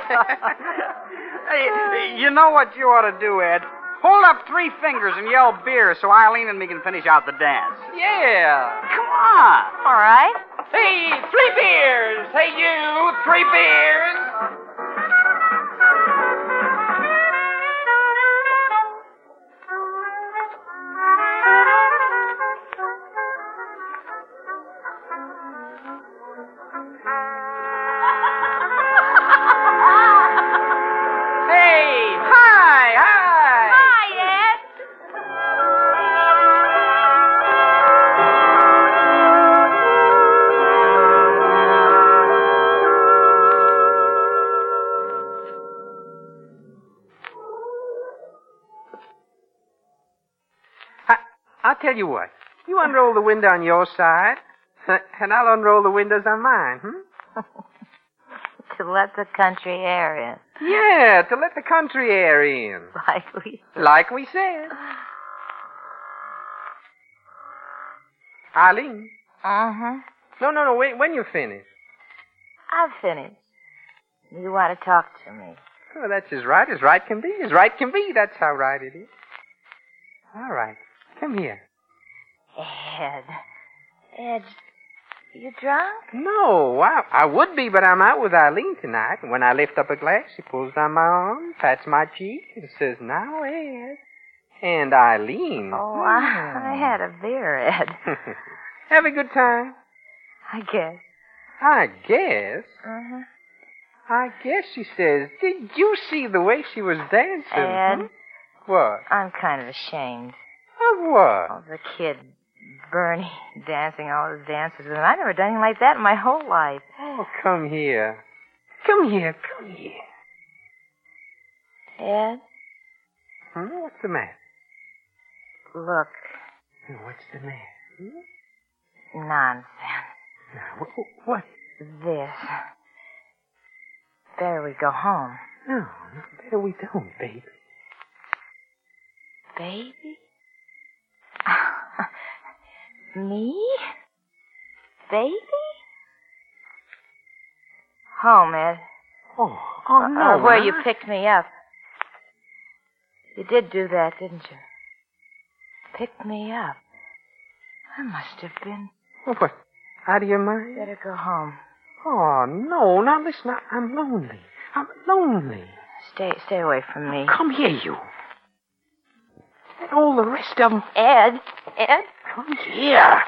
Hey, you know what you ought to do, Ed? Hold up three fingers and yell beer so Eileen and me can finish out the dance.
Yeah.
Come on.
All right.
Hey, three beers. Hey, you, three beers. I'll tell you what. You unroll the window on your side, and I'll unroll the windows on mine, hmm?
To let the country air in.
Yeah, to let the country air in.
Like we said.
Like we said. Eileen.
Uh-huh.
No, no, no, wait, when you finish.
I've finished. You want to talk to me?
Oh, that's as right as right can be. As right can be. That's how right it is. All right. Come here.
Ed. Ed, you drunk?
No, I, I would be, but I'm out with Eileen tonight. And when I lift up a glass, she pulls down my arm, pats my cheek, and says, "Now, Ed." And Eileen.
Oh, I, I had a beer, Ed.
Have a good time.
I guess.
I guess.
Uh-huh.
I guess she says. Did you see the way she was dancing?
Ed?
Hmm? What?
I'm kind of ashamed.
Of what?
Oh, the kid, Bernie, dancing all his dances with him. I've never done anything like that in my whole life.
Oh, come here. Come here, come here.
Ed?
Huh? What's the matter?
Look.
What's the matter? Hmm?
Nonsense.
Now, what, what?
This. Better we go home.
No, no, better we don't, baby.
Baby? Me? Baby? Home, Ed.
Oh, oh no.
Uh, where
huh?
you picked me up. You did do that, didn't you? Picked me up. I must have been.
What? Out of your mind?
Better go home.
Oh, no. Now, listen, I, I'm lonely. I'm lonely.
Stay stay away from me.
Come here, you. And all the rest of them.
Ed? Ed?
Come here. Ed?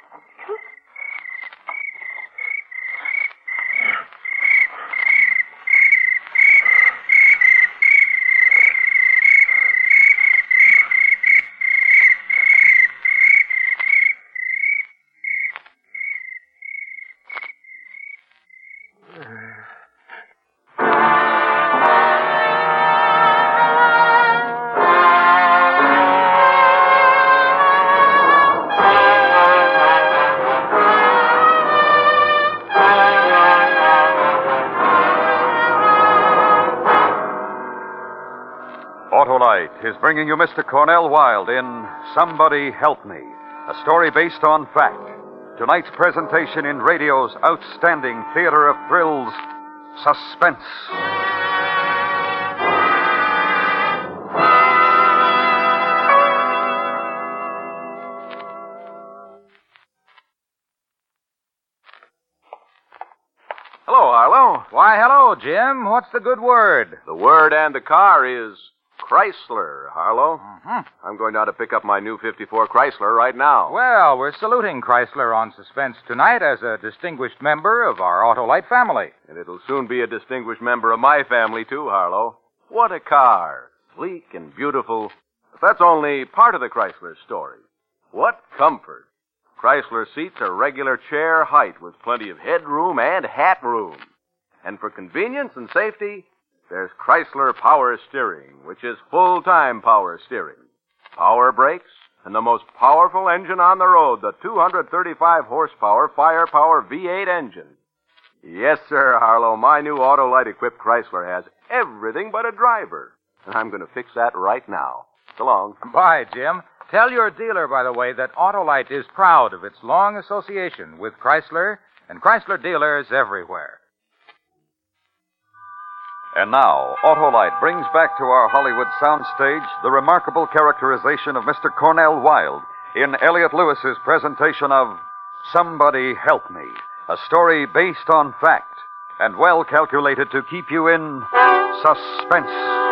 Autolite is bringing you Mister Cornell Wilde in Somebody Help Me, a story based on fact. Tonight's presentation in radio's outstanding theater of thrills, Suspense.
Hello, Harlow.
Why, hello, Jim. What's the good word?
The word and the car is Chrysler, Harlow.
Mm-hmm.
I'm going down to pick up my new fifty-four Chrysler right now.
Well, we're saluting Chrysler on Suspense tonight as a distinguished member of our Autolite family.
And it'll soon be a distinguished member of my family, too, Harlow. What a car. Sleek and beautiful. But that's only part of the Chrysler story. What comfort. Chrysler seats are regular chair height with plenty of headroom and hat room. And for convenience and safety, there's Chrysler Power Steering, which is full-time power steering. Power brakes, and the most powerful engine on the road, the two hundred thirty-five horsepower Firepower V eight engine. Yes, sir, Harlow, my new Autolite-equipped Chrysler has everything but a driver. And I'm going to fix that right now. So long.
Bye, Jim. Tell your dealer, by the way, that Autolite is proud of its long association with Chrysler and Chrysler dealers everywhere.
And now, Autolite brings back to our Hollywood soundstage the remarkable characterization of Mister Cornell Wilde in Elliot Lewis's presentation of Somebody Help Me, a story based on fact and well calculated to keep you in suspense.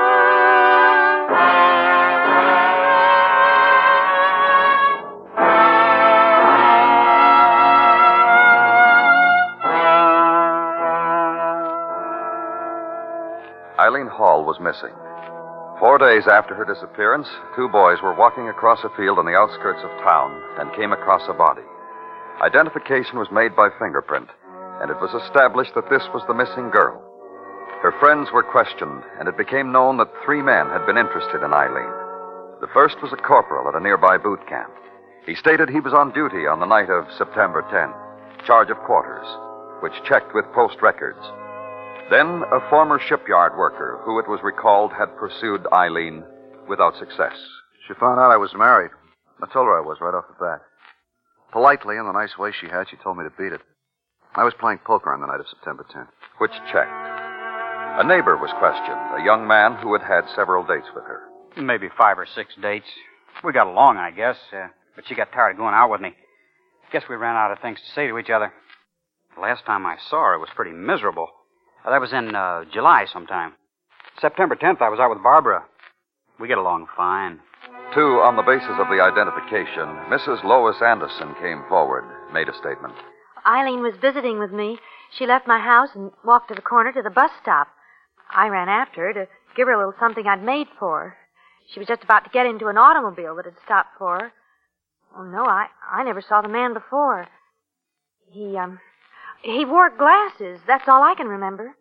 Eileen Hall was missing. Four days after her disappearance, two boys were walking across a field on the outskirts of town and came across a body. Identification was made by fingerprint, and it was established that this was the missing girl. Her friends were questioned, and it became known that three men had been interested in Eileen. The first was a corporal at a nearby boot camp. He stated he was on duty on the night of September tenth, charge of quarters, which checked with post records. Then a former shipyard worker, who it was recalled had pursued Eileen without success.
She found out I was married. I told her I was right off the bat. Politely, in the nice way she had, she told me to beat it. I was playing poker on the night of September tenth.
Which checked. A neighbor was questioned, a young man who had had several dates with her.
Maybe five or six dates. We got along, I guess, uh, but she got tired of going out with me. Guess we ran out of things to say to each other. The last time I saw her, it was pretty miserable. Uh, that was in uh, July sometime. September tenth, I was out with Barbara. We get along fine.
Two, on the basis of the identification, Missus Lois Anderson came forward, made a statement.
Eileen was visiting with me. She left my house and walked to the corner to the bus stop. I ran after her to give her a little something I'd made for her. She was just about to get into an automobile that had stopped for her. Oh, no, I, I never saw the man before. He, um, he wore glasses. That's all I can remember.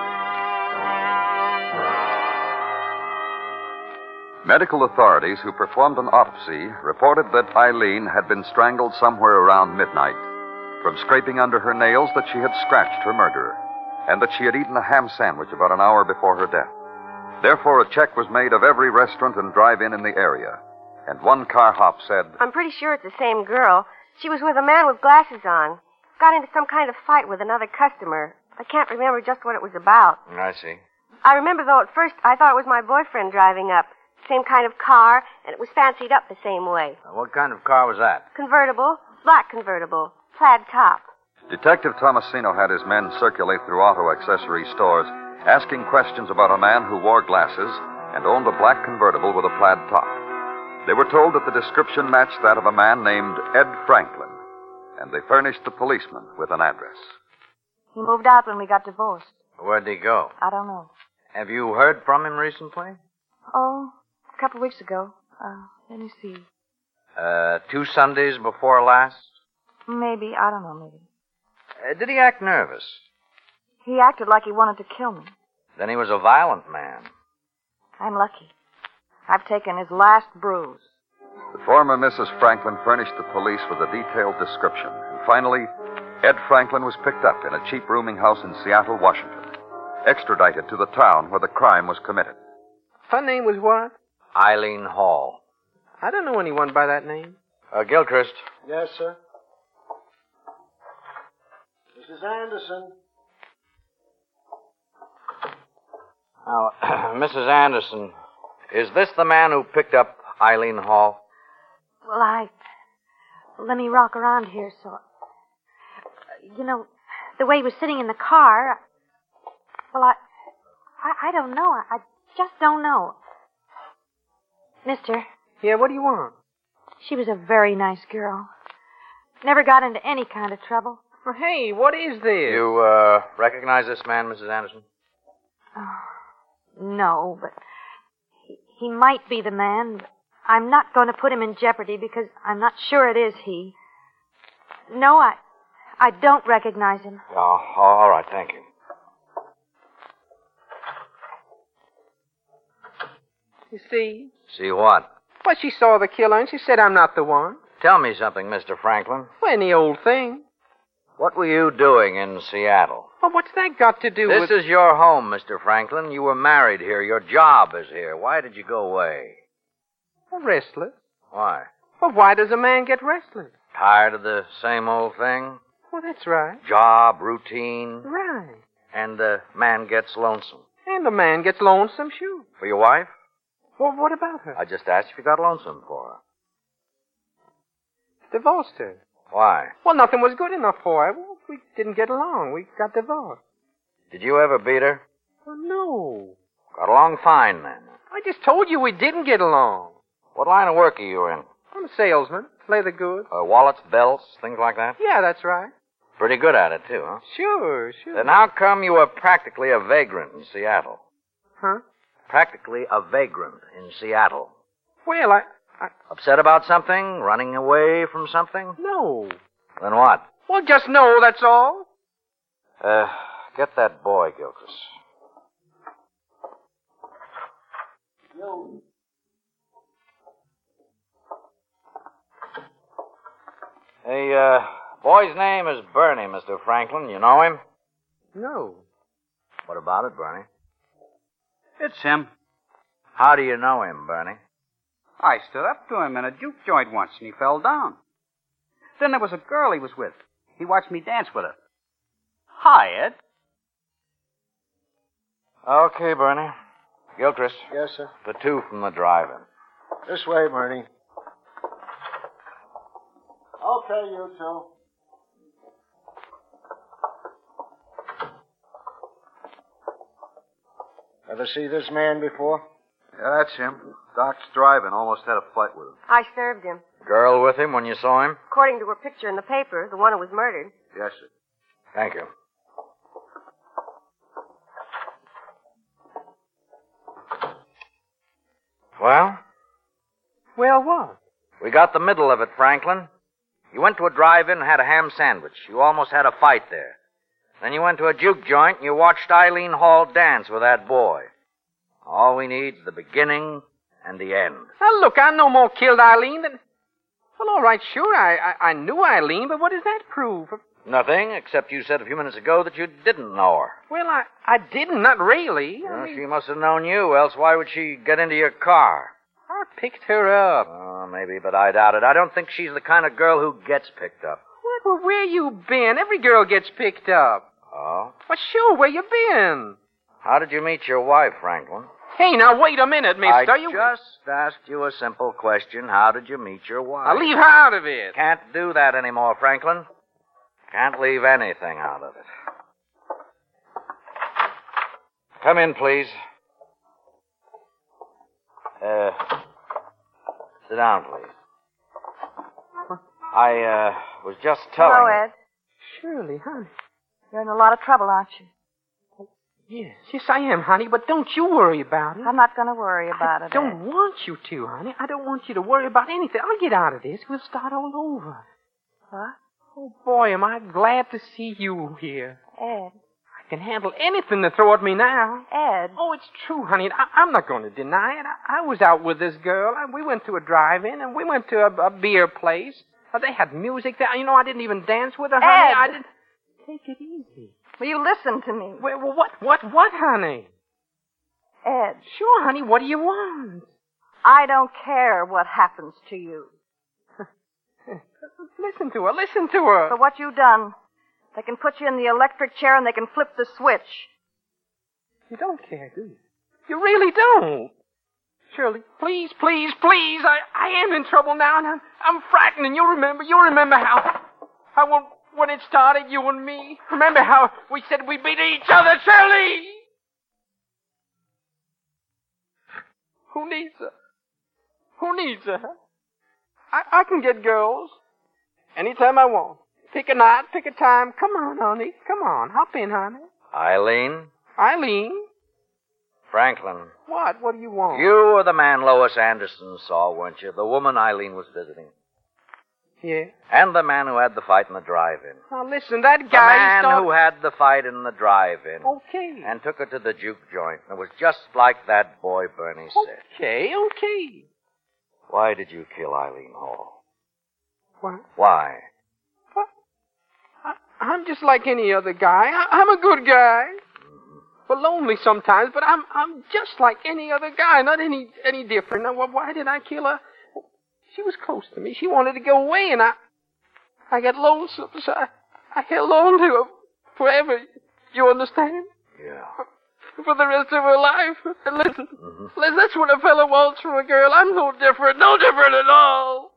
Medical authorities who performed an autopsy reported that Eileen had been strangled somewhere around midnight. From scraping under her nails that she had scratched her murderer, and that she had eaten a ham sandwich about an hour before her death. Therefore, a check was made of every restaurant and drive-in in the area. And one car hop said,
I'm pretty sure it's the same girl. She was with a man with glasses on. Got into some kind of fight with another customer. I can't remember just what it was about.
I see.
I remember, though, at first I thought it was my boyfriend driving up. Same kind of car, and it was fancied up the same way.
What kind of car was that?
Convertible. Black convertible. Plaid top.
Detective Tomasino had his men circulate through auto accessory stores, asking questions about a man who wore glasses and owned a black convertible with a plaid top. They were told that the description matched that of a man named Ed Franklin, and they furnished the policeman with an address.
He moved out when we got divorced.
Where'd he go?
I don't know.
Have you heard from him recently?
Oh, a couple of weeks ago. Uh, let me see.
Uh, two Sundays before last?
Maybe. I don't know, maybe.
Uh, did he act nervous?
He acted like he wanted to kill me.
Then he was a violent man.
I'm lucky. I've taken his last bruise.
The former Missus Franklin furnished the police with a detailed description. And finally, Ed Franklin was picked up in a cheap rooming house in Seattle, Washington, extradited to the town where the crime was committed.
Her name was what?
Eileen Hall.
I don't know anyone by that name.
Uh, Gilchrist.
Yes, sir. Missus Anderson.
Now, Missus Anderson, is this the man who picked up Eileen Hall?
Well, I... Let me rock around here so... You know, the way he was sitting in the car... Well, I... I, I don't know. I, I just don't know. Mister.
Yeah, what do you want?
She was a very nice girl. Never got into any kind of trouble.
Well, hey, what is this?
You, uh, recognize this man, Missus Anderson?
Oh, no, but he, he might be the man. But I'm not going to put him in jeopardy because I'm not sure it is he. No, I, I don't recognize him.
Oh, all right, thank you.
You see?
See what?
Well, she saw the killer and she said I'm not the one.
Tell me something, Mister Franklin.
Well, any old thing.
What were you doing in Seattle?
Well, what's that got to do
this
with...
This is your home, Mister Franklin. You were married here. Your job is here. Why did you go away?
Restless.
Why?
Well, why does a man get restless?
Tired of the same old thing?
Well, that's right.
Job, routine.
Right.
And the man gets lonesome.
And the man gets lonesome, sure.
For your wife?
Well, what about her?
I just asked if you got lonesome for her.
Divorced her.
Why?
Well, nothing was good enough for her. Well, we didn't get along. We got divorced.
Did you ever beat her?
Well, no.
Got along fine, then.
I just told you we didn't get along.
What line of work are you in?
I'm a salesman. Leather goods.
Uh, wallets, belts, things like that?
Yeah, that's right.
Pretty good at it, too, huh?
Sure, sure.
Then how come you were practically a vagrant in Seattle?
Huh?
Practically a vagrant in Seattle.
Well, I... I...
Upset about something? Running away from something?
No.
Then what?
Well, just no, that's all.
Uh, get that boy, Gilchrist.
You.
The, uh, boy's name is Bernie, Mister Franklin. You know him?
No.
What about it, Bernie?
It's him.
How do you know him, Bernie?
I stood up to him in a juke joint once, and he fell down. Then there was a girl he was with. He watched me dance with her. Hi, Ed.
Okay, Bernie. Gilchrist.
Yes, sir.
The two from the drive-in.
This way, Bernie. Okay, you two. Ever see this man before?
Yeah, that's him. Doc's driving. Almost had a fight with him.
I served him.
Girl with him when you saw him?
According to her picture in the paper, the one who was murdered.
Yes, sir.
Thank you. Well?
Well, what?
We got the middle of it, Franklin. You went to a drive-in and had a ham sandwich. You almost had a fight there. Then you went to a juke joint and you watched Eileen Hall dance with that boy. All we need is the beginning and the end.
Now, look, I no more killed Eileen than... Well, all right, sure, I, I, I knew Eileen, but what does that prove?
Nothing, except you said a few minutes ago that you didn't know her.
Well, I, I didn't, not really. I
Well,
mean,
she must have known you, else why would she get into your car?
I picked her up.
Oh, maybe, but I doubt it. I don't think she's the kind of girl who gets picked up.
Well, where you been? Every girl gets picked up.
Oh?
Well, sure, where you been?
How did you meet your wife, Franklin?
Hey, now, wait a minute, mister.
I
you...
just asked you a simple question. How did you meet your wife?
Now, leave her out of it.
Can't do that anymore, Franklin. Can't leave anything out of it. Come in, please. Uh, sit down, please. I, uh, was just telling
Hello,
you-
Ed.
Shirley, honey.
You're in a lot of trouble, aren't you?
Yes, yes, I am, honey, but don't you worry about it.
I'm not going to worry about
I
it,
don't
Ed.
want you to, honey. I don't want you to worry about anything. I'll get out of this. We'll start all over.
What?
Oh, boy, am I glad to see you here.
Ed.
I can handle anything to throw at me now.
Ed.
Oh, it's true, honey. I, I'm not going to deny it. I, I was out with this girl, and we went to a drive-in, and we went to a, a beer place. Uh, they had music there. You know, I didn't even dance with her, honey.
Ed.
I didn't... Take it easy.
Will you listen to me?
Well, well, what, what, what, honey?
Ed.
Sure, honey. What do you want?
I don't care what happens to you.
Listen to her. Listen to her.
For what you've done, they can put you in the electric chair and they can flip the switch.
You don't care, do you? You really don't. Shirley, please, please, please. I, I am in trouble now, and I'm, I'm frightened. And you remember, you remember how, how when, when it started, you and me. Remember how we said we beat each other, Shirley? Who needs her? Who needs her? I, I can get girls anytime I want. Pick a night, pick a time. Come on, honey. Come on. Hop in, honey.
Eileen?
Eileen?
Franklin.
What? What do you want?
You were the man Lois Anderson saw, weren't you? The woman Eileen was visiting.
Yeah.
And the man who had the fight in the drive-in.
Now, listen, that
The
guy...
man
started...
who had the fight in the drive-in.
Okay.
And took her to the juke joint. It was just like that boy Bernie said.
Okay, okay.
Why did you kill Eileen Hall?
What?
Why?
I, I'm just like any other guy. I, I'm a good guy. Well, lonely sometimes, but I'm I'm just like any other guy, not any any different. Now, why did I kill her? She was close to me. She wanted to go away, and I I got lonesome, so I, I held on to her forever. You understand?
Yeah.
For the rest of her life. And listen,
Mm-hmm.
listen, that's what a fella wants from a girl. I'm no different, no different at all.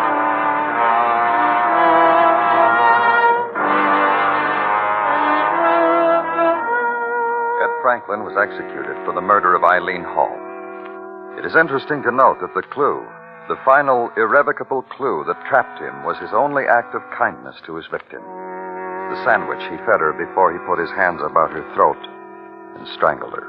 Ed Franklin was executed for the murder of Eileen Hall. It is interesting to note that the clue, the final irrevocable clue that trapped him, was his only act of kindness to his victim. The sandwich he fed her before he put his hands about her throat and strangled her.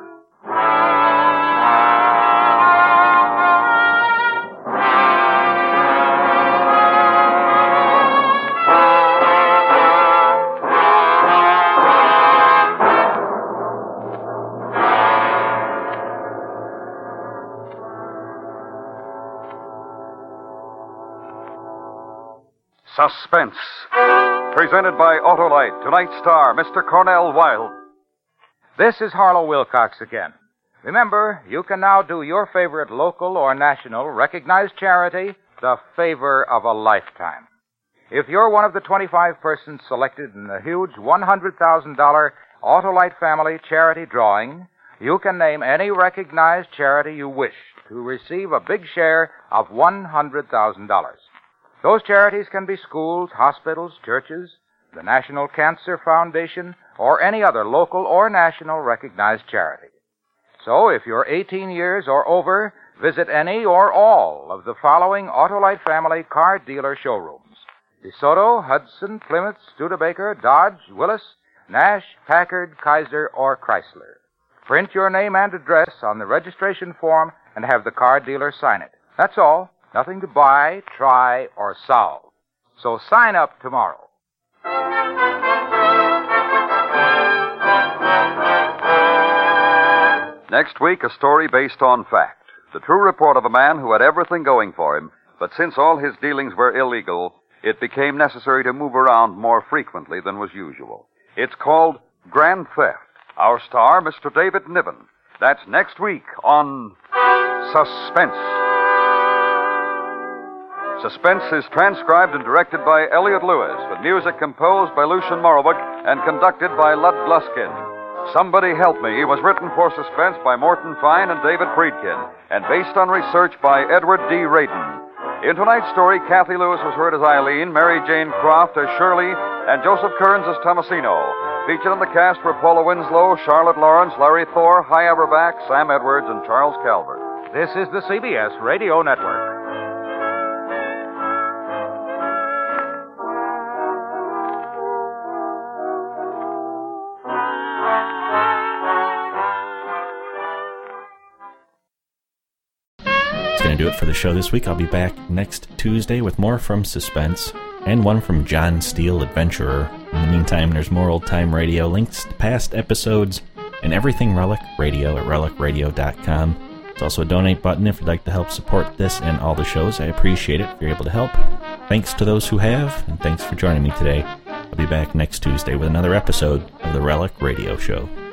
Suspense. Presented by Autolite. Tonight's star, Mister Cornell Wilde.
This is Harlow Wilcox again. Remember, you can now do your favorite local or national recognized charity the favor of a lifetime. If you're one of the twenty-five persons selected in the huge one hundred thousand dollars Autolite Family Charity Drawing, you can name any recognized charity you wish to receive a big share of one hundred thousand dollars. Those charities can be schools, hospitals, churches, the National Cancer Foundation, or any other local or national recognized charity. So, if you're eighteen years or over, visit any or all of the following Autolite Family car dealer showrooms. DeSoto, Hudson, Plymouth, Studebaker, Dodge, Willis, Nash, Packard, Kaiser, or Chrysler. Print your name and address on the registration form and have the car dealer sign it. That's all. Nothing to buy, try, or solve. So sign up tomorrow.
Next week, a story based on fact. The true report of a man who had everything going for him, but since all his dealings were illegal, it became necessary to move around more frequently than was usual. It's called Grand Theft. Our star, Mister David Niven. That's next week on Suspense. Suspense is transcribed and directed by Elliot Lewis, with music composed by Lucien Moravec and conducted by Lud Gluskin. Somebody Help Me was written for Suspense by Morton Fine and David Friedkin, and based on research by Edward D. Radin. In tonight's story, Kathy Lewis was heard as Eileen, Mary Jane Croft as Shirley, and Joseph Kearns as Tomasino. Featured in the cast were Paula Winslow, Charlotte Lawrence, Larry Thor, Hy Averback, Sam Edwards, and Charles Calvert.
This is the C B S Radio Network.
Going to do it for the show this week. I'll be back next Tuesday with more from Suspense and one from John Steele, Adventurer. In the meantime, there's more old-time radio, links to past episodes, and everything Relic Radio at relic radio dot com. There's also a donate button if you'd like to help support this and all the shows. I appreciate it if you're able to help. Thanks to those who have, and thanks for joining me today. I'll be back next Tuesday with another episode of the Relic Radio Show.